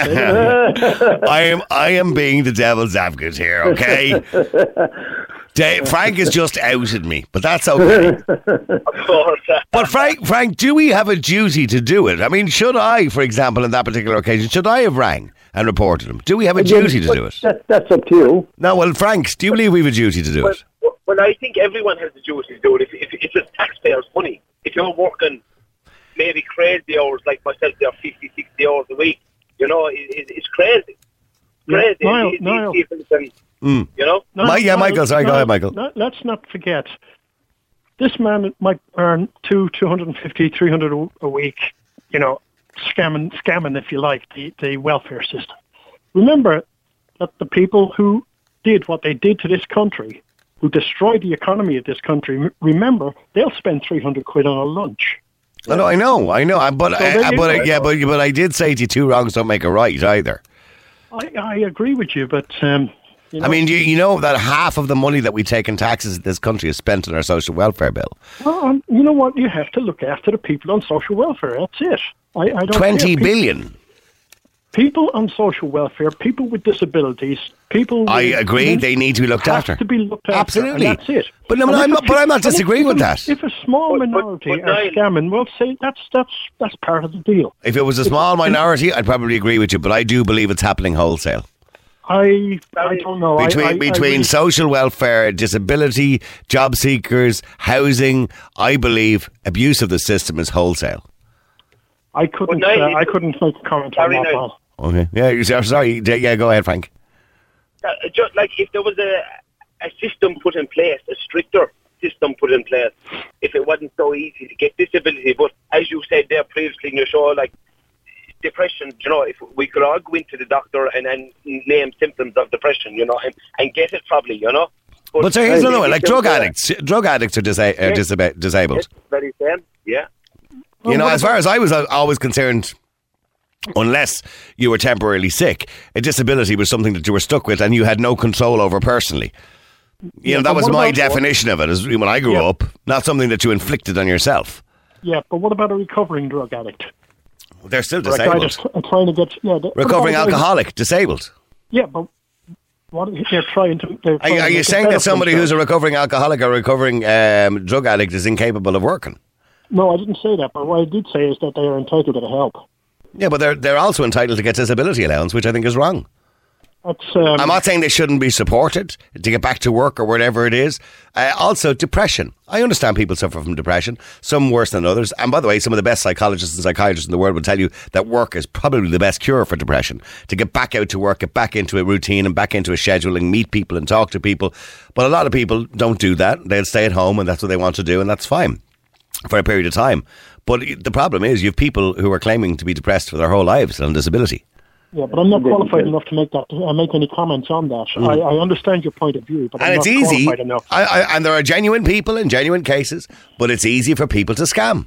I am. I am being the devil's advocate here. Okay. Da- Frank has just outed me, but that's okay. Of course. uh, But Frank, Frank, do we have a duty to do it? I mean, should I, for example, in that particular occasion, should I have rang and reported him? Do we have a duty to do it? That, that's up to you. No, well, Frank, do you believe we have a duty to do Well, it? well, well, I think everyone has the duty to do it. If, if, if it's taxpayers' money, if you're working maybe crazy hours like myself, they're fifty, sixty hours a week, you know, it, it, it's crazy. Crazy. Yeah, Niall, It- it- Niall. people can, Mm. You know? No, Mi- yeah, no, Michael, sorry, go no, ahead, Michael. no, let's not forget, this man might earn two, two hundred fifty, three hundred a, a week, you know, scamming, scamming, if you like, the, the welfare system. Remember that the people who did what they did to this country, who destroyed the economy of this country, m- remember, they'll spend three hundred quid on a lunch. I know, I know, I know. I- But, So I, there I- you but go. I, yeah, but but I did say to you, two wrongs don't make a right either. I, I agree with you, but... Um, you know, I mean, you, you know that half of the money that we take in taxes in this country is spent on our social welfare bill. well, um, you know what? You have to look after the people on social welfare. That's it. I, I don't Twenty care. billion. People on social welfare, people with disabilities, people. I with agree. dementia They need to be looked have after. to be looked after. Absolutely. And that's it. But no, And I'm if not- a but I'm not and if- disagreeing with if a- that. If a small But- but- minority but are Niall- scamming, well, say that's that's that's part of the deal. If it was a small minority, I'd probably agree with you. But I do believe it's happening wholesale. I I don't know. Between I, I, between I really, social welfare, disability, job seekers, housing, I believe abuse of the system is wholesale. I couldn't. But Niall, Uh, I it- couldn't make a comment on Sorry, that. Niall. Paul. Okay. Yeah. You sorry. Yeah. Go ahead, Frank. Uh, just like if there was a, a system put in place, a stricter system put in place, if it wasn't so easy to get disability, but as you said there previously in your show, like depression, you know, if we could all go into the doctor and then name symptoms of depression, you know, and, and get it probably, you know. But so here's uh, another one. Like if drug there was a- addicts. Drug addicts are disa- uh, Yes. disab- disabled. Yes, very same, yeah. You know, as far as I was uh, always concerned, unless you were temporarily sick, a disability was something that you were stuck with and you had no control over personally. You know, that but was what my about- definition of it, is when I grew Yeah. up, not something that you inflicted on yourself. Yeah, but what about a recovering drug addict? They're still Or a guy that's disabled. tr- trying to get yeah. the- what Recovering about a guy- alcoholic, disabled. Yeah, but what they're trying to. They're Are, trying to are you make it saying better that for somebody who's a themselves. recovering alcoholic or recovering um, drug addict is incapable of working? No, I didn't say that. But what I did say is that they are entitled to the help. Yeah, but they're they're also entitled to get disability allowance, which I think is wrong. That's. Um, I'm not saying they shouldn't be supported to get back to work or whatever it is. Uh, also, depression. I understand people suffer from depression, some worse than others. And by the way, some of the best psychologists and psychiatrists in the world will tell you that work is probably the best cure for depression. To get back out to work, get back into a routine and back into a scheduling, meet people and talk to people. But a lot of people don't do that. They'll stay at home and that's what they want to do, and that's fine for a period of time. But the problem is you have people who are claiming to be depressed for their whole lives on disability. yeah, but I'm not qualified enough to make that. Uh, make any comments on that. I, I understand your point of view, but And I'm it's not easy. qualified enough. I, I, and there are genuine people in genuine cases, but it's easy for people to scam.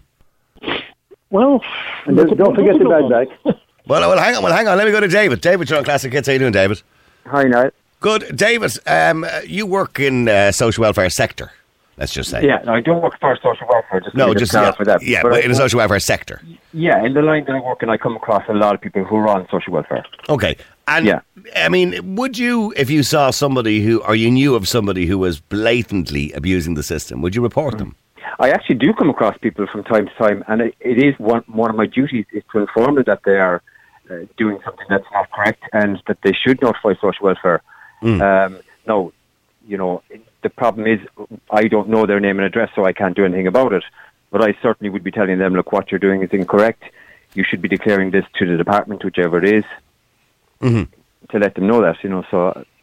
Well, And look at- don't forget the look bad at back. Well, well, hang on. Well, hang on. Let me go to David. David, you're on Classic Hits. How you doing, David? Hi, Niall. Good, David. Um, you work in uh, social welfare sector. Let's just say. Yeah, no, I don't work for social welfare. Just No, to just clarify yeah, that. yeah, but but I- in the social welfare sector. yeah, in the line that I work in, I come across a lot of people who are on social welfare. Okay. And Yeah. I mean, would you, if you saw somebody who, or you knew of somebody who was blatantly abusing the system, would you report them? I actually do come across people from time to time, and it, it is one one of my duties is to inform them that they are uh, doing something that's not correct and that they should notify social welfare. Um, no, you know, the problem is I don't know their name and address, so I can't do anything about it. But I certainly would be telling them, look, what you're doing is incorrect. You should be declaring this to the department, whichever it is, Mhm. to let them know that, you know. So,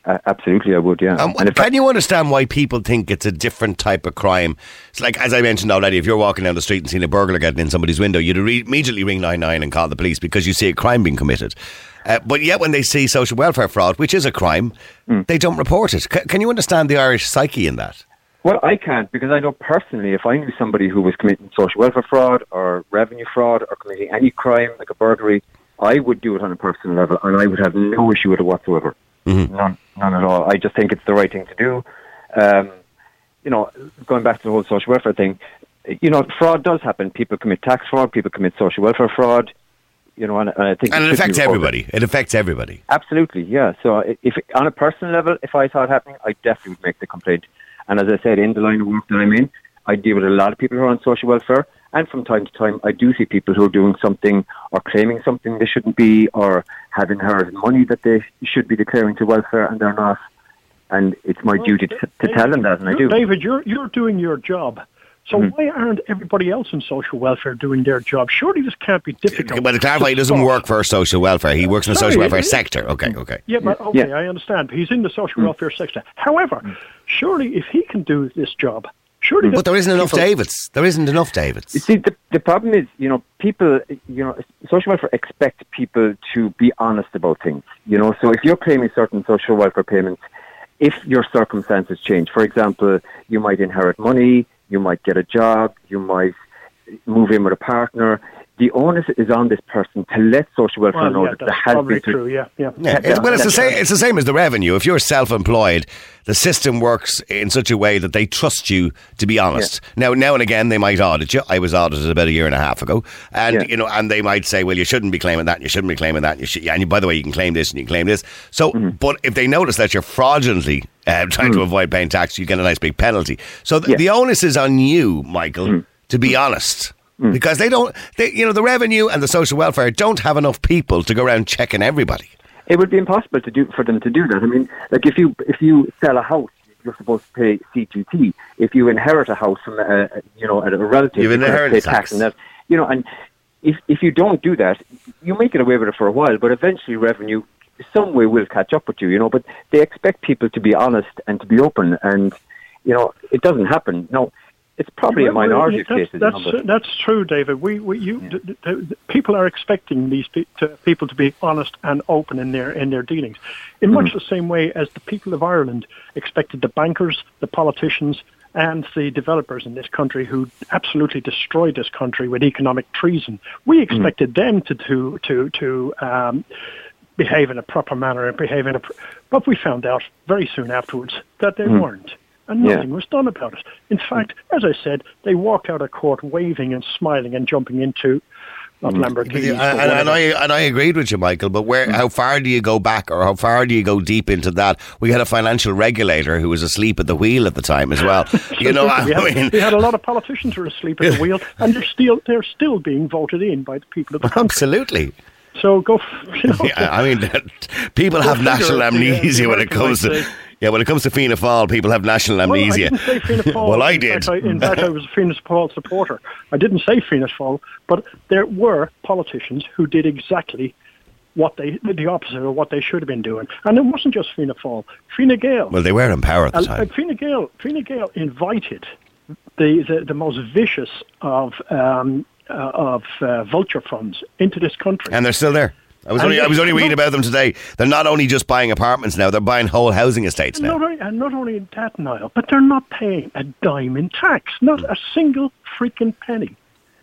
Uh, absolutely, I would, yeah. Um, and if can I, you understand why people think it's a different type of crime? It's like, as I mentioned already, if you're walking down the street and seeing a burglar getting in somebody's window, you'd re- immediately ring nine nine and call the police because you see a crime being committed. Uh, but yet when they see social welfare fraud, which is a crime, mm. they don't report it. C- can you understand the Irish psyche in that? Well, I can't, because I know personally if I knew somebody who was committing social welfare fraud or revenue fraud or committing any crime like a burglary, I would do it on a personal level and I would have no issue with it whatsoever. Mm-hmm. None, none at all. I just think it's the right thing to do. Um, you know, going back to the whole social welfare thing, you know, fraud does happen. People commit tax fraud, people commit social welfare fraud, you know, and, and I think and it, it affects everybody. It affects everybody. Absolutely, yeah. So if on a personal level, if I saw it happening, I definitely would make the complaint. And as I said, in the line of work that I'm in, I deal with a lot of people who are on social welfare. And from time to time, I do see people who are doing something or claiming something they shouldn't be or have inherited money that they should be declaring to welfare and they're not. And it's my well, duty to, to David, tell them that, and I do. David, you're, you're doing your job. So mm-hmm. why aren't everybody else in social welfare doing their job? Surely this can't be difficult. But to clarify, he doesn't work for social welfare. He works in the Sorry, social welfare it, sector. Okay, okay. Yeah, but okay, yeah. I understand. He's in the social mm. welfare sector. However, mm. surely if he can do this job, surely... But there isn't enough people, Davids. There isn't enough Davids. You see, the, the problem is, you know, people, you know, social welfare expect people to be honest about things. You know, so if you're claiming certain social welfare payments, if your circumstances change, for example, you might inherit money, you might get a job, you might move in with a partner. The onus is on this person to let social welfare well, know yeah, that there has been... true, yeah. yeah. yeah it's, well, it's the, same, it's the same as the revenue. If you're self-employed, the system works in such a way that they trust you to be honest. Yeah. Now, now and again, they might audit you. I was audited about a year and a half ago. And, yeah. you know, and they might say, well, you shouldn't be claiming that, and you shouldn't be claiming that. And, you should, and by the way, you can claim this and you can claim this. So, mm-hmm. but if they notice that you're fraudulently uh, trying mm. to avoid paying tax, you get a nice big penalty. So th- yeah. the onus is on you, Michael, mm. to be honest. Mm. Because they don't, they, you know, the revenue and the social welfare don't have enough people to go around checking everybody. It would be impossible to do for them to do that. I mean, like if you if you sell a house, you're supposed to pay C G T. If you inherit a house from a, you know a relative, you've inherited pay tax. tax and that. You know, and if if you don't do that, you may get away with it for a while, but eventually revenue some way will catch up with you. You know, but they expect people to be honest and to be open, and you know it doesn't happen. No. It's probably well, a minority of cases. That's, that's, that's true, David. We, we, you, yeah. d- d- d- people are expecting these pe- to, people to be honest and open in their in their dealings, in mm-hmm. much the same way as the people of Ireland expected the bankers, the politicians, and the developers in this country who absolutely destroyed this country with economic treason. We expected mm-hmm. them to to to, to um, behave in a proper manner and behave in a. Pr- but we found out very soon afterwards that they mm-hmm. weren't. And nothing yeah. was done about it. In fact, as I said, they walked out of court waving and smiling and jumping into not mm. Lamborghinis. And, and, and, I, and I agreed with you, Michael, but where? Mm. how far do you go back or how far do you go deep into that? We had a financial regulator who was asleep at the wheel at the time as well. you know, I we, had, mean, we had a lot of politicians who were asleep at the wheel, and they're still, they're still being voted in by the people of the country. Absolutely. So go, you know. Yeah, I mean, people have national amnesia when it comes to... Yeah, when it comes to Fianna Fáil, people have national amnesia. Well, I didn't say Fianna Fáil. well, I in did. Fact, I, in fact, I was a Fianna Fáil supporter. I didn't say Fianna Fáil, but there were politicians who did exactly what they, the opposite of what they should have been doing. And it wasn't just Fianna Fáil. Fine Gael. Well, they were in power at the uh, time. Fine Gael, Fine Gael invited the, the, the most vicious of, um, uh, of uh, vulture funds into this country. And they're still there. I was and only I was only reading about them today. They're not only just buying apartments now; they're buying whole housing estates now. Not only, and not only that, Niall, but they're not paying a dime in tax, not a single freaking penny.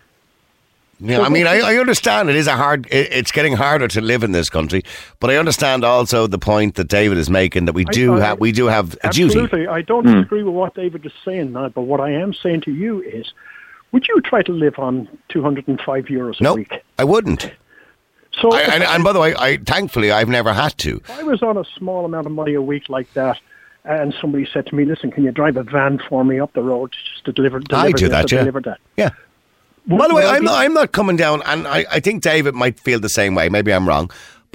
Yeah, so I mean, I, I understand it is a hard. It, it's getting harder to live in this country, but I understand also the point that David is making that we do I, I, have we do have a absolutely. duty. Absolutely, I don't mm. agree with what David is saying now, but what I am saying to you is, would you try to live on two hundred and five euros a nope, week? I wouldn't. So, I, and, and by the way, I thankfully I've never had to. I was on a small amount of money a week like that, and somebody said to me, "Listen, can you drive a van for me up the road just to deliver?" deliver I do that, yeah. Deliver that. Yeah. Well, by the way, I'm not, I'm not coming down, and I, I think David might feel the same way. Maybe I'm wrong,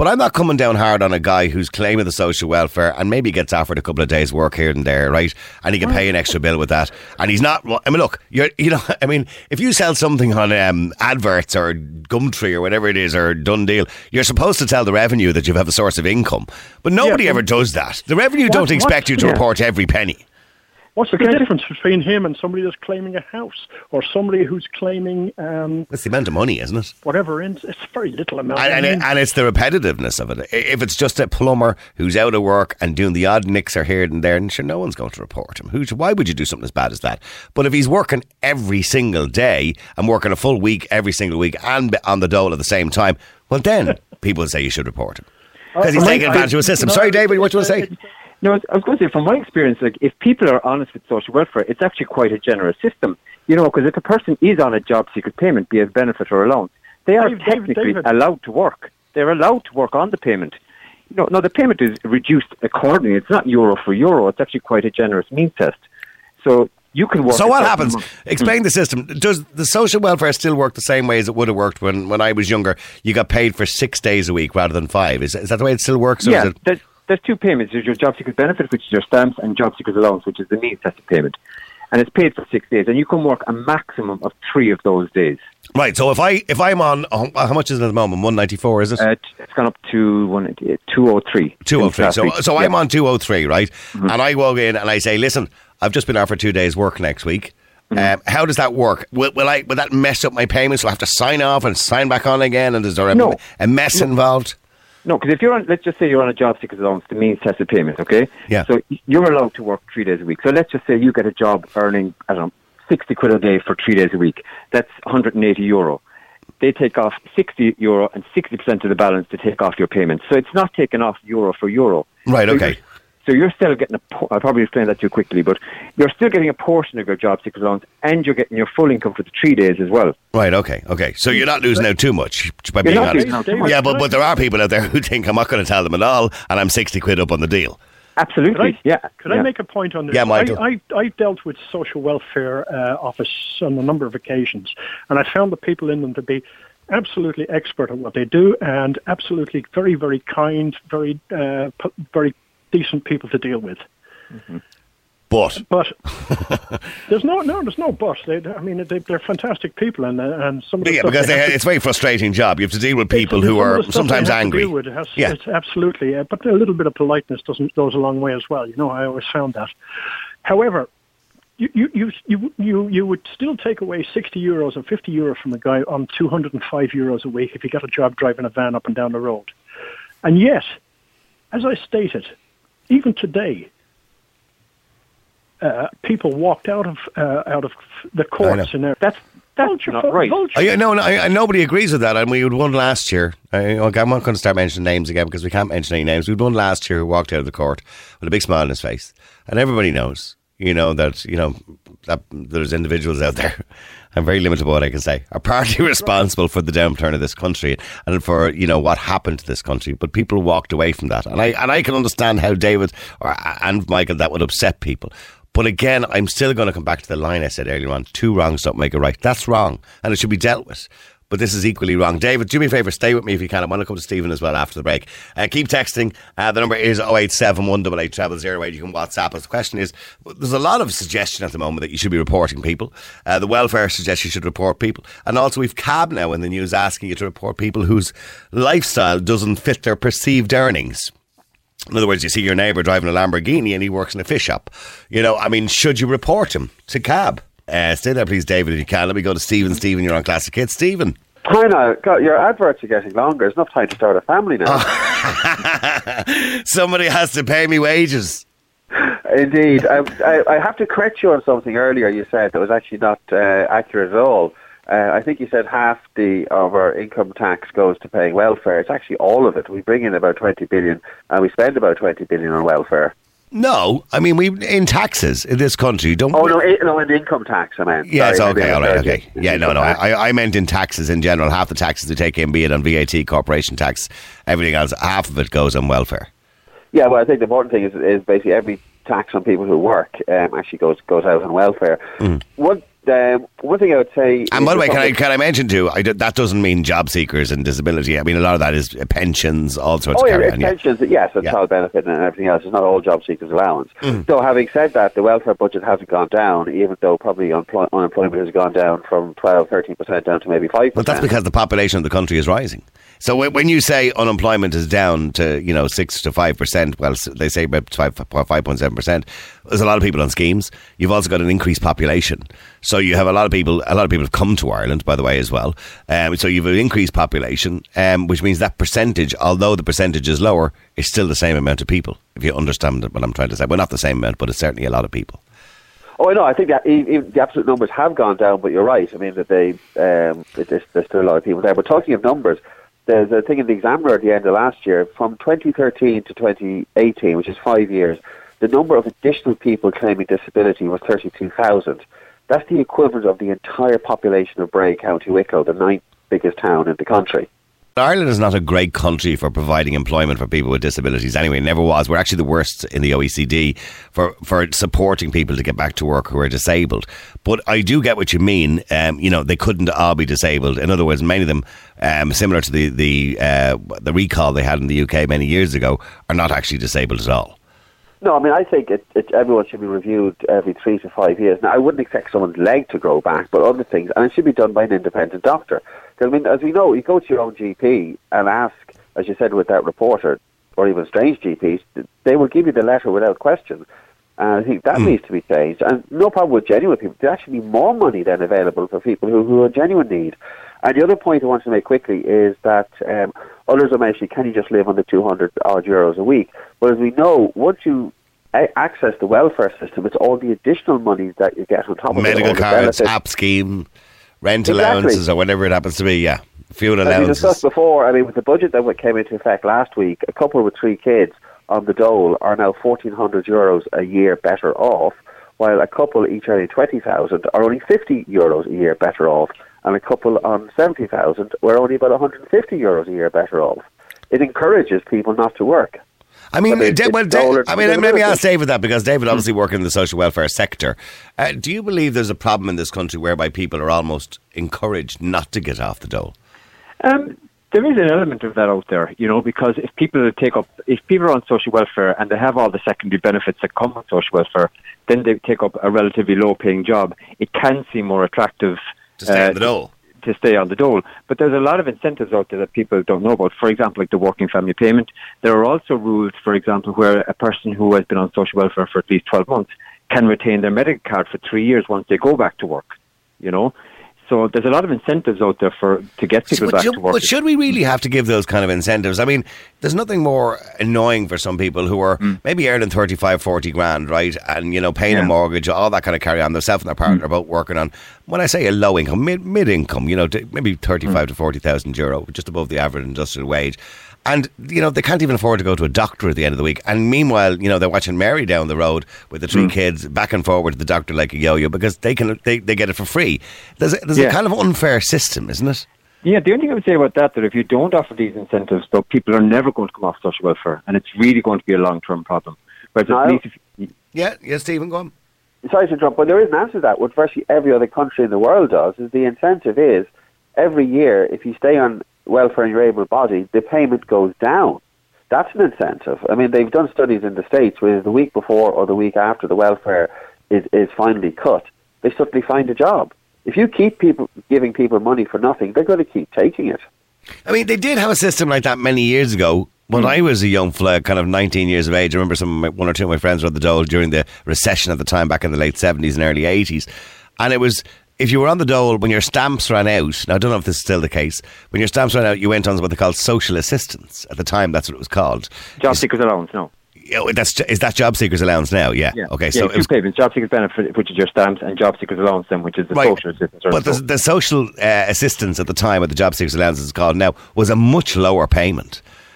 But I'm not coming down hard on a guy who's claiming the social welfare and maybe gets offered a couple of days' work here and there, right? And he can pay an extra bill with that. And he's not. I mean, look, you're, you know, I mean, if you sell something on um, adverts or Gumtree or whatever it is or Done Deal, you're supposed to tell the revenue that you have a source of income. But nobody Yeah, ever does that. The revenue What- don't expect what- you to yeah. report every penny. What's the Okay. difference between him and somebody that's claiming a house or somebody who's claiming um, That's the amount of money, isn't it? whatever? In, it's very little amount. And, I and, mean, it, and it's the repetitiveness of it. I- If it's just a plumber who's out of work and doing the odd nixer here and there, and sure, no one's going to report him. Who, why would you do something as bad as that? But if he's working every single day and working a full week every single week and on the dole at the same time, well, then people say you should report him. Because he's Uh, taking I- advantage of a system. no, Sorry, David, what do you want to say? No, I was- I was going to say, from my experience, like if people are honest with social welfare, it's actually quite a generous system. You know, because if a person is on a job seeker payment, be it benefit or allowance, they are David, David, technically David. allowed to work. They're allowed to work on the payment. You know, no, the payment is reduced accordingly. It's not euro for euro. It's actually quite a generous means test. So you can work. So a what certain happens? amount. Explain the system. Does the social welfare still work the same way as it would have worked when, when I was younger? You got paid for six days a week rather than five. Is, is that the way it still works? Or Yeah, is it, there's, there's two payments. There's your job seeker's benefit, which is your stamps, and job seeker's allowance, which is the means tested payment. And it's paid for six days, and you can work a maximum of three of those days. right. So if I if I'm on oh, how much is it at the moment? One ninety four, is it? Uh, it's gone up to one, two oh three. Two oh three. So so I'm Yeah. on two oh three, right? And I walk in and I say, listen, I've just been offered two days work next week. Um, how does that work? Will, will I will that mess up my payments? Will I have to sign off and sign back on again? And is there a, No. a mess involved? No, because if you're on, let's just say you're on a job seeker's allowance, the means tested payment, okay? Yeah. So you're allowed to work three days a week. So let's just say you get a job earning, I don't know, sixty quid a day for three days a week. That's one hundred eighty euro. They take off sixty euro and sixty percent of the balance to take off your payments. So it's not taken off euro for euro. Right, So okay. you're- So you're still getting a, po- I'll probably explain that too quickly, but you're still getting a portion of your job seeker's allowance and you're getting your full income for the three days as well. Right, okay, okay. So you're not losing out too much by being not honest. losing out too much. Yeah, but, but there are people out there who think I'm not going to tell them at all and I'm sixty quid up on the deal. Absolutely, Could I, yeah. Could yeah. I make a point on this? Yeah, Michael. I, I, I dealt with social welfare uh, office on a number of occasions, and I found the people in them to be absolutely expert at what they do and absolutely very, very kind, very, uh, p- very decent people to deal with. But But there's no, no, there's no but. They, I mean, they, they're fantastic people, and uh, and some of the yeah, stuff because they they, have to- it's a very frustrating job. You have to deal with people It's- who some of are the stuff sometimes they have to angry. deal with, it has, Yeah. it's absolutely. Uh, but a little bit of politeness doesn't goes a long way as well. You know, I always found that. However, you you you you you, you would still take away sixty euros or fifty euros from a guy on two hundred and five euros a week if he got a job driving a van up and down the road, and yet, as I stated, even today. Uh, people walked out of uh, out of the courts in there. That's, that's Vulture not for- right. vulture. Oh, yeah, no, no I, I, nobody agrees with that. And we had one last year. I, okay, I'm not going to start mentioning names again because we can't mention any names. We had one last year who walked out of the court with a big smile on his face. And everybody knows, you know, that, you know, that there's individuals out there, I'm very limited about what I can say, are partly responsible for the downturn of this country and for, you know, what happened to this country. But people walked away from that. And I, and I can understand how David or, and Michael, that would upset people. But again, I'm still going to come back to the line I said earlier on. Two wrongs don't make a right. That's wrong. And it should be dealt with. But this is equally wrong. David, do me a favour. Stay with me if you can. I want to come to Stephen as well after the break. Uh, keep texting. Uh, the number is oh eight seven, one eight eight, zero zero zero eight. You can WhatsApp us. The question is, there's a lot of suggestion at the moment that you should be reporting people. Uh, the welfare suggests you should report people. And also we've C A B now in the news asking you to report people whose lifestyle doesn't fit their perceived earnings. In other words, you see your neighbour driving a Lamborghini and he works in a fish shop. You know, I mean, should you report him to C A B? Uh, stay there, please, David, if you can. Let me go to Stephen. Stephen, you're on Classic Hits. Stephen. Hi now, God, your adverts are getting longer. It's enough time to start a family now. Somebody has to pay me wages. Indeed. I, I, I have to correct you on something earlier you said that was actually not uh, accurate at all. Uh, I think you said half the of our income tax goes to paying welfare. It's actually all of it. We bring in about twenty billion and we spend about twenty billion on welfare. No, I mean, we in taxes in this country, don't Oh, we? no, in, no, in income tax, I meant. Yes, Sorry, okay, maybe I all right, misheard okay. you. Yeah, no, Income no, tax. I, I meant in taxes in general. Half the taxes we take in, be it on V A T, corporation tax, everything else, half of it goes on welfare. Yeah, well, I think the important thing is, is basically every tax on people who work um, actually goes goes out on welfare. Mm. What um, one thing I would say... And by the way, can I, can I mention too, I, that doesn't mean job seekers and disability. I mean, a lot of that is pensions, all sorts oh, of yeah, carry on. pensions, yeah. yes, and yeah. child benefit and everything else. It's not all job seekers' allowance. Mm. So having said that, the welfare budget hasn't gone down, even though probably unpl- unemployment has gone down from twelve, thirteen percent down to maybe five percent. But that's because the population of the country is rising. So when you say unemployment is down to, you know, six to five percent, well, they say about five point seven percent. There's a lot of people on schemes. You've also got an increased population, so you have a lot of people. A lot of people have come to Ireland, by the way, as well. Um, so you've an increased population, um, which means that percentage, although the percentage is lower, is still the same amount of people. If you understand what I'm trying to say, well, not the same amount, but it's certainly a lot of people. Oh, I know. I think that even the absolute numbers have gone down, but you're right. I mean that they um, there's, there's still a lot of people there. But talking of numbers. There's a thing in the Examiner at the end of last year, from twenty thirteen to twenty eighteen, which is five years, the number of additional people claiming disability was thirty-two thousand. That's the equivalent of the entire population of Bray, County Wicklow, the ninth biggest town in the country. Ireland is not a great country for providing employment for people with disabilities anyway. It never was. We're actually the worst in the O E C D for, for supporting people to get back to work who are disabled. But I do get what you mean. Um, you know, they couldn't all be disabled. In other words, many of them, um, similar to the the, uh, the recall they had in the U K many years ago, are not actually disabled at all. No, I mean, I think it, it, everyone should be reviewed every three to five years. Now, I wouldn't expect someone's leg to grow back, but other things, and it should be done by an independent doctor. Because, I mean, as we know, you go to your own G P and ask, as you said with that reporter, or even strange G Ps, they will give you the letter without question. And I think that mm. needs to be changed. And no problem with genuine people. There actually be more money then available for people who, who are genuine need. And the other point I want to make quickly is that um, others are mentioning, can you just live on the two hundred odd euros a week? Well, as we know, once you a- access the welfare system, it's all the additional monies that you get on top of it. Medical cards, app scheme, rent exactly. allowances, or whatever it happens to be, yeah. Fuel allowances. As we discussed before, I mean, with the budget that came into effect last week, a couple with three kids on the dole are now fourteen hundred euros a year better off, while a couple each earning twenty thousand are only fifty euros a year better off, and a couple on seventy thousand were only about one hundred fifty euros a year better off. It encourages people not to work. I mean, Da- well, Da- I mean, let me ask David that, because David obviously working in the social welfare sector. Uh, do you believe there's a problem in this country whereby people are almost encouraged not to get off the dole? Um, there is an element of that out there, you know, because if people take up, if people are on social welfare and they have all the secondary benefits that come with social welfare, then they take up a relatively low-paying job. It can seem more attractive to stay uh, on the dole. To stay on the dole. But there's a lot of incentives out there that people don't know about. For example, like the working family payment. There are also rules, for example, where a person who has been on social welfare for at least twelve months can retain their medical card for three years once they go back to work, you know. So there's a lot of incentives out there for to get people but back you, to work. But should we really have to give those kind of incentives? I mean, there's nothing more annoying for some people who are mm. maybe earning thirty-five, forty grand, right? And, you know, paying yeah. a mortgage, all that kind of carry on. Themselves and their partner mm. both working on, when I say a low income, mid, mid-income, you know, maybe thirty-five mm. to forty thousand euro, just above the average industrial wage. And, you know, they can't even afford to go to a doctor at the end of the week. And meanwhile, you know, they're watching Mary down the road with the three mm. kids back and forward to the doctor like a yo-yo because they can they, they get it for free. There's, a, there's yeah. a kind of unfair system, isn't it? Yeah, the only thing I would say about that, that if you don't offer these incentives, though, people are never going to come off social welfare, and it's really going to be a long-term problem. But at least if you, yeah, yeah, Stephen, go on. Sorry to interrupt, but there is an answer to that. What virtually every other country in the world does is the incentive is every year, if you stay on welfare and you're able-bodied, the payment goes down. That's an incentive. I mean, they've done studies in the States where the week before or the week after the welfare is, is finally cut, they suddenly find a job. If you keep people giving people money for nothing, they're going to keep taking it. I mean, they did have a system like that many years ago. When mm. I was a young fella, kind of nineteen years of age, I remember some of my, one or two of my friends were on the dole during the recession at the time, back in the late seventies and early eighties. And it was, if you were on the dole, when your stamps ran out, now I don't know if this is still the case, when your stamps ran out, you went on what they called social assistance. At the time, that's what it was called. Job seekers allowance, no. Oh, that's, is that job seekers allowance now? Yeah. yeah. Okay. Yeah, so two was, payments: job seekers benefit, which is your stamps, and job seekers allowance, then, which is the right. social assistance. But the, the social uh, assistance at the time, what the job seekers allowance is called now, was a much lower payment.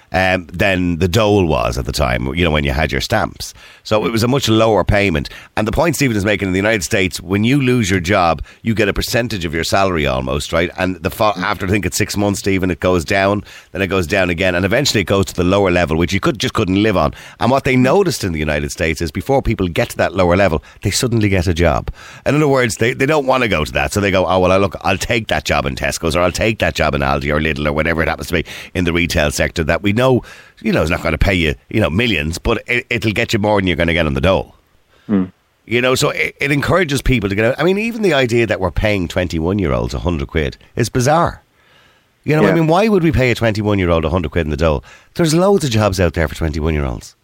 um, than the dole was at the time, you know, when you had your stamps. So it was a much lower payment. And the point Stephen is making, in the United States, when you lose your job, you get a percentage of your salary almost, right? And the fo- after, I think it's six months, Stephen, it goes down, then it goes down again, and eventually it goes to the lower level, which you could just couldn't live on. And what they noticed in the United States is before people get to that lower level, they suddenly get a job. In other words, they, they don't want to go to that. So they go, oh, well, I look, I'll take that job in Tesco's, or I'll take that job in Aldi or Lidl or whatever it happens to be in the retail sector that we know, you know, is not going to pay you, you know, millions, but it, it'll get you more than you're going to get on the dole. Mm. You know, so it, it encourages people to get out. I mean, even the idea that we're paying twenty-one-year-olds a hundred quid is bizarre. You know, yeah. I mean, why would we pay a twenty-one-year-old a hundred quid in the dole? There's loads of jobs out there for twenty-one-year-olds.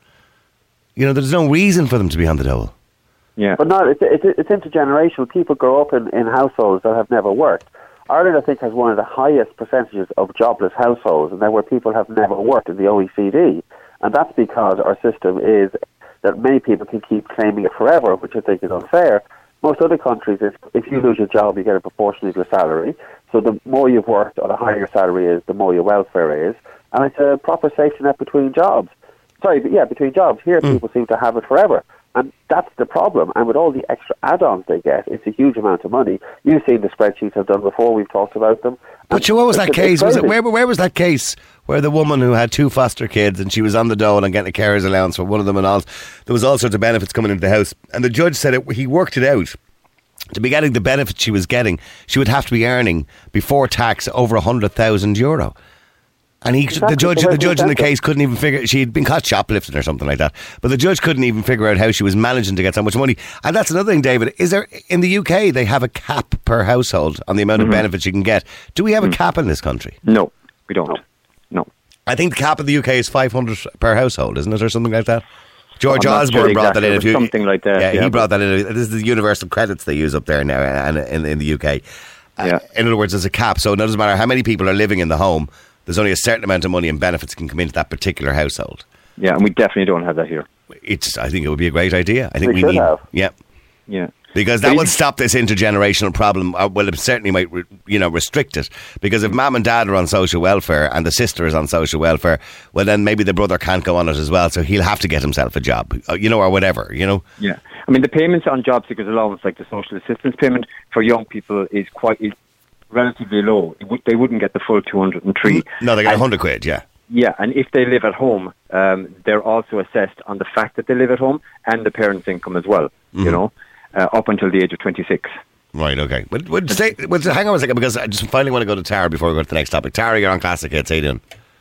You know, there's no reason for them to be on the dole. Yeah, but no, it's, it's, it's intergenerational. People grow up in, in households that have never worked. Ireland, I think, has one of the highest percentages of jobless households, and then where people have never worked in the O E C D. And that's because our system is that many people can keep claiming it forever, which I think is unfair. Most other countries, if, if you lose your job, you get a proportion of your salary. So the more you've worked or the higher your salary is, the more your welfare is. And it's a proper safety net between jobs. Sorry, but yeah, between jobs. Here, mm. people seem to have it forever. And that's the problem. And with all the extra add-ons they get, it's a huge amount of money. You've seen the spreadsheets I've done before. We've talked about them. But you, what was that case? Was it, where, where was that case where the woman who had two foster kids and she was on the dole and getting a carer's allowance for one of them and all? There was all sorts of benefits coming into the house. And the judge said it, he worked it out. To be getting the benefits she was getting, she would have to be earning, before tax, over one hundred thousand euro. And he, exactly. the judge, the judge in the case couldn't even figure. She'd been caught shoplifting or something like that. But the judge couldn't even figure out how she was managing to get so much money. And that's another thing, David. Is there in the U K they have a cap per household on the amount mm-hmm. of benefits you can get? Do we have mm-hmm. a cap in this country? No, we don't. No. I think the cap of the U K is five hundred per household, isn't it, or something like that? George I'm Osborne sure brought exactly. that in. If you, something like that. Yeah, yeah, he brought that in. This is the universal credits they use up there now, and in, in the U K. Uh, yeah. In other words, there's a cap, so it doesn't matter how many people are living in the home. There's only a certain amount of money and benefits can come into that particular household. Yeah, and we definitely don't have that here. It's. I think it would be a great idea. I think we, we should need. Have. Yeah. Yeah. Because that would stop this intergenerational problem. Uh, well, it certainly might, you know, restrict it. Because if mum and dad are on social welfare and the sister is on social welfare, well, then maybe the brother can't go on it as well. So he'll have to get himself a job, you know, or whatever, you know. Yeah, I mean, the payments on job seekers allowance, like the social assistance payment for young people, is quite is relatively low. It would, they wouldn't get the full two hundred and three. No, they get a hundred quid. Yeah. Yeah, and if they live at home, um, they're also assessed on the fact that they live at home and the parents' income as well. Mm-hmm. You know. Uh, up until the age of twenty-six. Right, okay. But, but stay, well, hang on a second, because I just finally want to go to Tara before we go to the next topic. Tara, you're on Classic Hits. How you doing?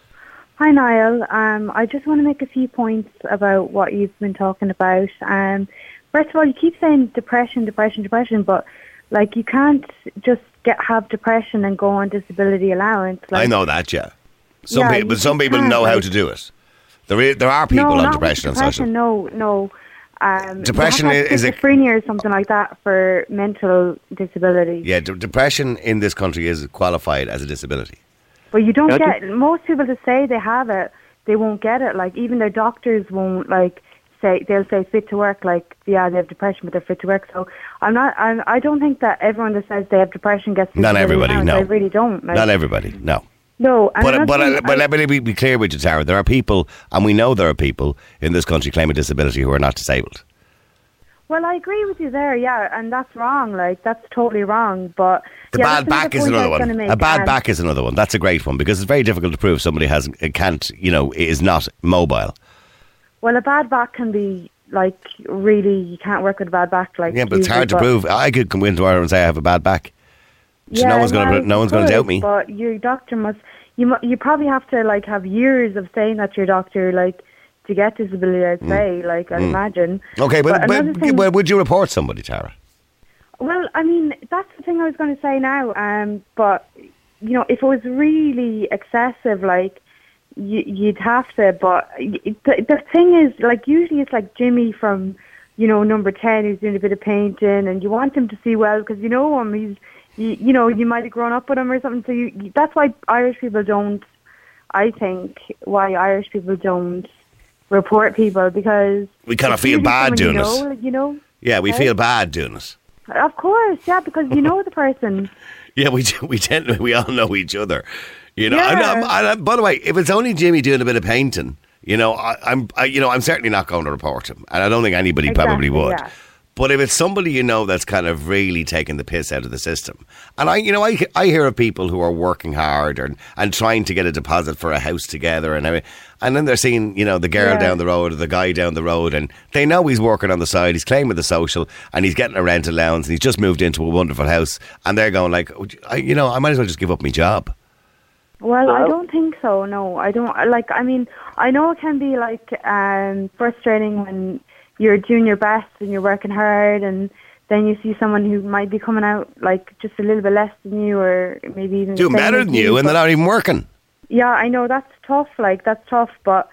Hi, Niall. Um, I just want to make a few points about what you've been talking about. Um, first of all, you keep saying depression, depression, depression, but like you can't just get have depression and go on disability allowance. Like, I know that, yeah. Some yeah, people, but some people know how like, to do it. There, is, there are people no, on not depression, depression and No, social. no. Um, depression is a schizophrenia or something like that for mental disability. Yeah, d- depression in this country is qualified as a disability. But you don't Yeah, get most people to say they have it, they won't get it. Like even their doctors won't like say they'll say fit to work. Like yeah, they have depression, but they're fit to work. So I'm not. I'm, I don't think that everyone that says they have depression gets. Not everybody. Allowance. No, I really don't. Like, not everybody. No. No, and but but, thing, uh, but let me be clear with you, Tara. There are people, and we know there are people in this country claiming disability who are not disabled. Well, I agree with you there, yeah, and that's wrong. Like that's totally wrong. But the yeah, bad back is another one. A bad back is another one. That's a great one because it's very difficult to prove somebody has can't, you know, is not mobile. Well, a bad back can be like really you can't work with a bad back. Like yeah, but it's usually, hard to but prove. I could come into Ireland and say I have a bad back. So yeah, no one's going to no one's going to doubt me. But your doctor must. You mu- you probably have to like have years of saying that your doctor like to get disability. I'd say mm. like I mm. imagine. Okay, but, but, but thing, would you report somebody, Tara? Well, I mean that's the thing I was going to say now. Um, but you know, if it was really excessive, like you, you'd have to. But the, the thing is, like usually it's like Jimmy from you know number ten who's doing a bit of painting, and you want him to see well because you know him. He's You, you know, you might have grown up with him or something. So you, that's why Irish people don't, I think, why Irish people don't report people because... We kind of feel bad doing you know, it. You know? Yeah, we right? feel bad doing it. Of course, yeah, because you know the person. Yeah, we do, we tend we all know each other. You know, Yeah. and, um, and, uh, by the way, if it's only Jimmy doing a bit of painting, you know, I, I'm, I, you know, I'm certainly not going to report him, and I don't think anybody probably Exactly, would. yeah. But if it's somebody you know that's kind of really taking the piss out of the system, and I, you know, I, I hear of people who are working hard and, and trying to get a deposit for a house together, and everything, and then they're seeing, you know, the girl Yeah. down the road or the guy down the road, and they know he's working on the side, he's claiming the social, and he's getting a rent allowance, and he's just moved into a wonderful house, and they're going like, I, you know, I might as well just give up my job. Well, I No. don't think so. No, I don't. Like, I mean, I know it can be like um, frustrating when you're doing your best and you're working hard, and then you see someone who might be coming out like just a little bit less than you, or maybe even the Doing same better as than you, and but- they're not even working. Yeah, I know that's tough. Like, that's tough, but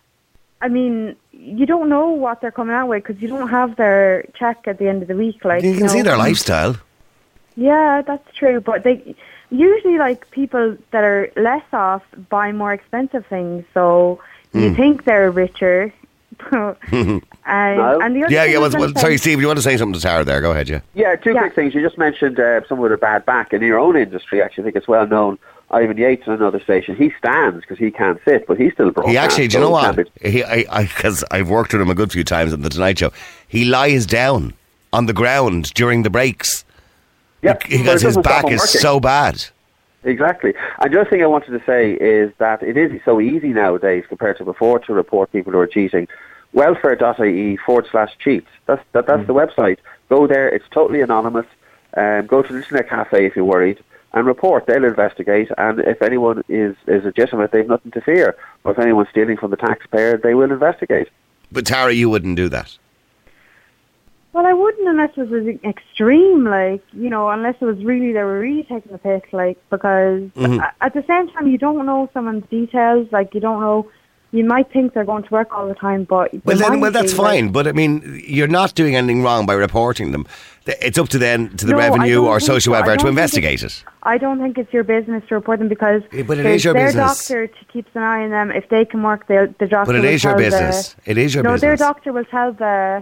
I mean, you don't know what they're coming out with because you don't have their check at the end of the week. Like, You can know. see their lifestyle. Yeah, that's true. But they usually, like, people that are less off buy more expensive things, so you Hmm. think they're richer. and, and the other Yeah, thing yeah. I Well, was gonna well, say- sorry, Steve, you want to say something to Tara there? Go ahead, yeah. Yeah, two Yeah. quick things. You just mentioned uh, someone with a bad back. In your own industry, actually, I think it's well known. Ivan Yates on another station, he stands because he can't sit, but he's still broke. He actually, do you know what? Be- He, I, because I've worked with him a good few times on the Tonight Show. He lies down on the ground during the breaks. yeah, He- but because it his doesn't stop back him is working. so bad. Exactly. And the other thing I wanted to say is that it is so easy nowadays compared to before to report people who are cheating. Welfare.ie forward slash cheats. That's that, that's the website. Go there. It's totally anonymous. Um, go to the internet cafe if you're worried and report. They'll investigate. And if anyone is, is legitimate, they've nothing to fear. Or if anyone's stealing from the taxpayer, they will investigate. But Tara, you wouldn't do that. Well, I wouldn't unless it was extreme, like, you know, unless it was really, they were really taking the piss, like, because Mhm. a- at the same time, you don't know someone's details, like, you don't know, you might think they're going to work all the time, but... they Well, then, might well, that's be, like- fine. But I mean, you're not doing anything wrong by reporting them. It's up to then to the No, I revenue don't or think social so. I welfare to don't think investigate it. I don't think it's your business to report them because Yeah, but it there's is your their business. doctor to keeps an eye on them. If they can work, they'll, the doctor But it will is your tell the- business. It is your no, their business. doctor will tell the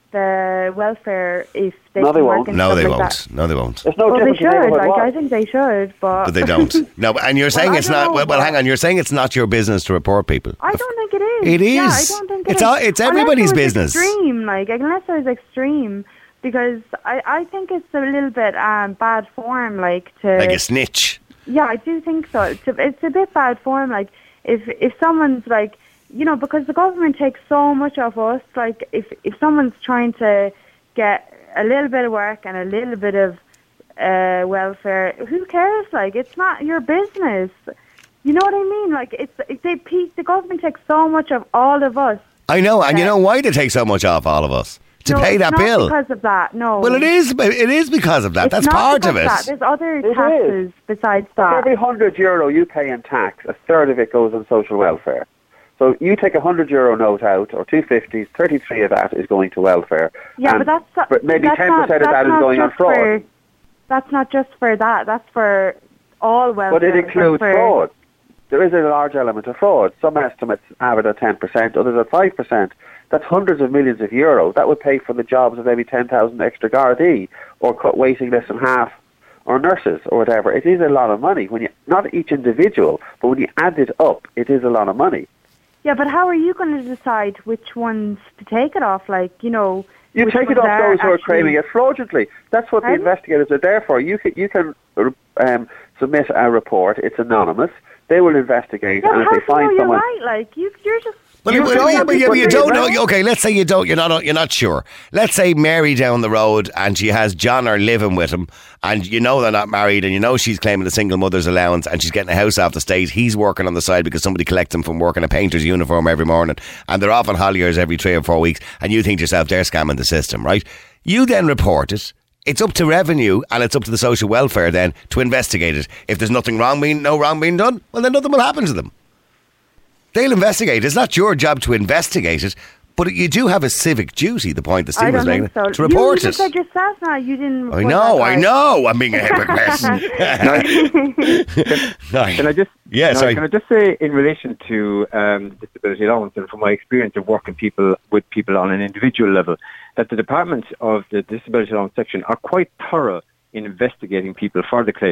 the welfare if they No, can they work won't. and No, stuff they like won't. that. No, they won't. There's no Well, they difference in should. neighbourhood Like, watch. I think they should, but But they don't. No, and you're saying I it's don't not. know, Well, well, but- hang on. You're saying it's not your business to report people. I don't think it is. It Yeah, I is. don't think it It's is. all- it's Unless everybody's it was business. Extreme, like unless it was extreme, because I, I think it's a little bit um, bad form, like to Like a snitch. Yeah, I do think so. It's a, it's a bit bad form. Like if if someone's like, you know, because the government takes so much of us. Like if if someone's trying to get a little bit of work and a little bit of uh, welfare, who cares? Like it's not your business. You know what I mean? Like it's it, they the government takes so much of all of us. I know, and you Yeah. know why they take so much off all of us to No, pay it's that not bill. because of that. No. Well, it is. It is because of that. It's That's not part because of it. That. There's other It taxes besides For that. every one hundred euro you pay in tax, a third of it goes on social welfare. So you take a one hundred euro note out, or two fifties, thirty-three of that is going to welfare. Yeah, And but that's but maybe that's ten not- percent of that's that is not going on just fraud. For, that's not just for that. That's for all welfare. But it That's includes for, fraud. There is a large element of fraud. Some estimates have it at ten percent, others at five percent. That's hundreds of millions of euro. That would pay for the jobs of maybe ten thousand extra Gardaí, or cut waiting lists in half, or nurses, or whatever. It is a lot of money. When you not each individual, but when you add it up, it is a lot of money. Yeah, but how are you going to decide which ones to take it off? Like, you know, You which take it ones off are those who are actually- claiming it fraudulently. That's what the Pardon? investigators are there for. You can, you can um, submit a report. It's anonymous. They will investigate, Yeah, and but if how they do you know find you're someone, right? Like, you, you're just... But, You but, don't yeah, have but, yeah, people but you to don't do know. Okay, let's say you don't. You're not. You're not sure. Let's say Mary down the road, and she has John or living with him, and you know they're not married, and you know she's claiming a single mother's allowance, and she's getting a house off the state. He's working on the side because somebody collects him from work in a painter's uniform every morning, and they're off on holidays every three or four weeks. And you think to yourself, they're scamming the system, right? You then report it. It's up to revenue and it's up to the social welfare then to investigate it. If there's nothing wrong being no wrong being done, well then nothing will happen to them. They'll investigate. It's not your job to investigate it, but you do have a civic duty, the point that I Steve was don't making, think so. to report you it. just said yourself now you didn't... I report know, that, I right? know I'm being a hypocrite. Can I just Yeah, no, sorry. Can I just say in relation to um, disability allowance, and from my experience of working people with people on an individual level, that the Department of the Disability Allowance section are quite thorough in investigating people for the claim.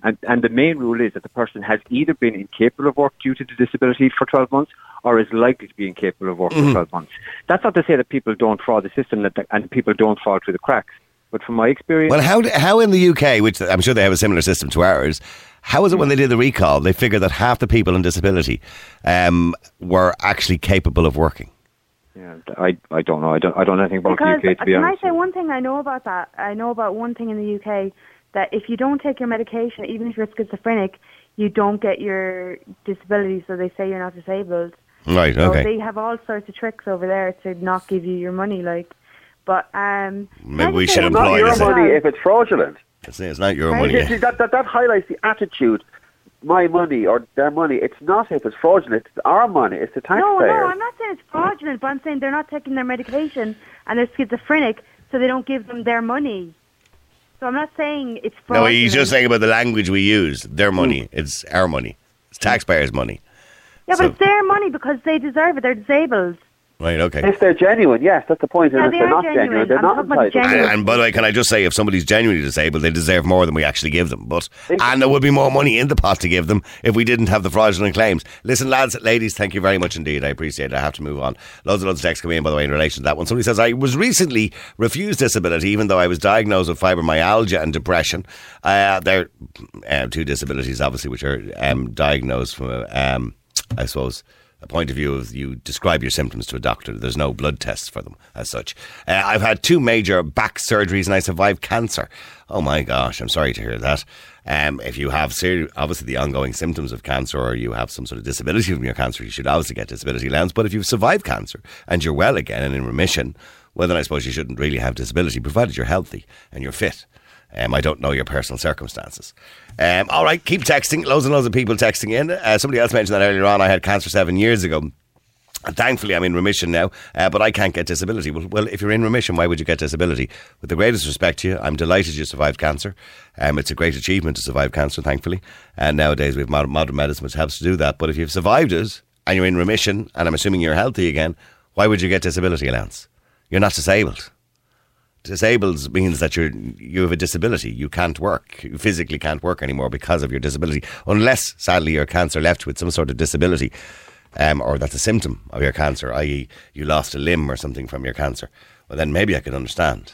And, and the main rule is that the person has either been incapable of work due to the disability for twelve months or is likely to be incapable of work mm-hmm. for twelve months. That's not to say that people don't fraud the system and people don't fall through the cracks. But from my experience... Well, how how in the U K, which I'm sure they have a similar system to ours, how is it when they did the recall, they figured that half the people on disability um, were actually capable of working? Yeah, I, I don't know. I don't I don't know anything about because, the U K, to be can honest. Can I say one thing I know about that? I know about one thing in the U K, that if you don't take your medication, even if you're schizophrenic, you don't get your disability, so they say you're not disabled. Right, okay. So they have all sorts of tricks over there to not give you your money, like... But um, maybe we should it's not employ your money if it's fraudulent. It's, it's not your right? money. See, that, that, that highlights the attitude. My money or their money. It's not if it's fraudulent. It's our money. It's the taxpayers. No, no, I'm not saying it's fraudulent, but I'm saying they're not taking their medication and they're schizophrenic, so they don't give them their money. So I'm not saying it's fraudulent. No, he's just saying about the language we use. Their money. Mm. It's our money. It's taxpayers' money. Yeah, so. but it's their money because they deserve it. They're disabled. Right, okay. If they're genuine, yes, that's the point. Yeah, and if they they're are not genuine. genuine, they're I'm not talking about entitled. genuine. And, and by the way, can I just say, if somebody's genuinely disabled, they deserve more than we actually give them. But And there would be more money in the pot to give them if we didn't have the fraudulent claims. Listen, lads, ladies, thank you very much indeed. I appreciate it. I have to move on. Loads and loads of texts come in, by the way, in relation to that one. Somebody says, I was recently refused disability, even though I was diagnosed with fibromyalgia and depression. Uh, there are uh, two disabilities, obviously, which are um, diagnosed from, um, I suppose... a point of view of you describe your symptoms to a doctor. There's no blood tests for them as such. Uh, I've had two major back surgeries and I survived cancer. Oh my gosh, I'm sorry to hear that. Um, if you have ser- obviously the ongoing symptoms of cancer or you have some sort of disability from your cancer, you should obviously get disability allowance. But if you've survived cancer and you're well again and in remission, well then I suppose you shouldn't really have disability, provided you're healthy and you're fit. Um, I don't know your personal circumstances. Um, all right, keep texting. Loads and loads of people texting in. Uh, somebody else mentioned that earlier on. I had cancer seven years ago. And thankfully, I'm in remission now, uh, but I can't get disability. Well, well, if you're in remission, why would you get disability? With the greatest respect to you, I'm delighted you survived cancer. Um, it's a great achievement to survive cancer, thankfully. And nowadays, we have modern, modern medicine which helps to do that. But if you've survived it and you're in remission, and I'm assuming you're healthy again, why would you get disability allowance? You're not disabled. Disabled means that you're you have a disability. You can't work. You physically can't work anymore because of your disability. Unless, sadly, your cancer left with some sort of disability, um, or that's a symptom of your cancer, that is you lost a limb or something from your cancer. Well, then maybe I can understand.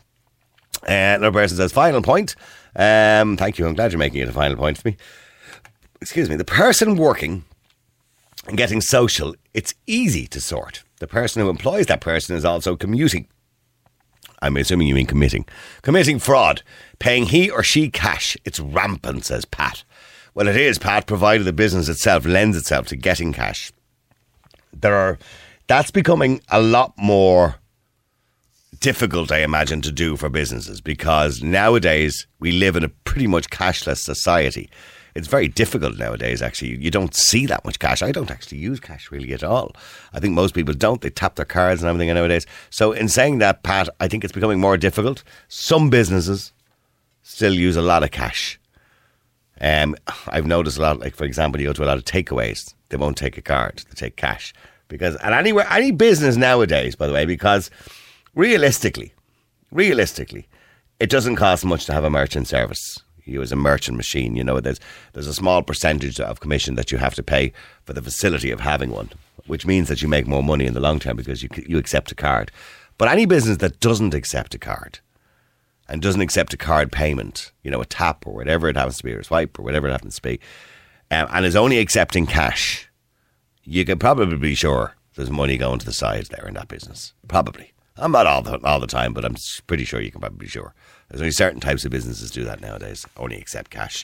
Uh, another person says, final point. Um, thank you. I'm glad you're making it a final point for me. Excuse me. The person working and getting social, it's easy to sort. The person who employs that person is also commuting. I'm assuming you mean committing. Committing fraud. Paying he or she cash. It's rampant, says Pat. Well, it is, Pat, provided the business itself lends itself to getting cash. There are... That's becoming a lot more difficult, I imagine, to do for businesses because nowadays we live in a pretty much cashless society. It's very difficult nowadays, actually. You don't see that much cash. I don't actually use cash really at all. I think most people don't. They tap their cards and everything nowadays. So in saying that, Pat, I think it's becoming more difficult. Some businesses still use a lot of cash. Um, I've noticed a lot, like, for example, you go to a lot of takeaways. They won't take a card. They take cash. Because, and anywhere, any business nowadays, by the way, because realistically, realistically, it doesn't cost much to have a merchant service. You as a merchant machine, you know, there's there's a small percentage of commission that you have to pay for the facility of having one, which means that you make more money in the long term because you you accept a card. But any business that doesn't accept a card and doesn't accept a card payment, you know, a tap or whatever it happens to be, or a swipe or whatever it happens to be, um, and is only accepting cash, you can probably be sure there's money going to the side there in that business. Probably. I'm not all the, all the time, but I'm pretty sure you can probably be sure. There's only certain types of businesses do that nowadays, only accept cash.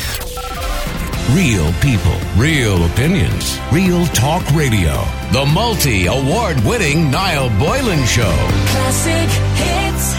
Real people, real opinions, real talk radio. The multi-award winning Niall Boylan Show. Classic hits.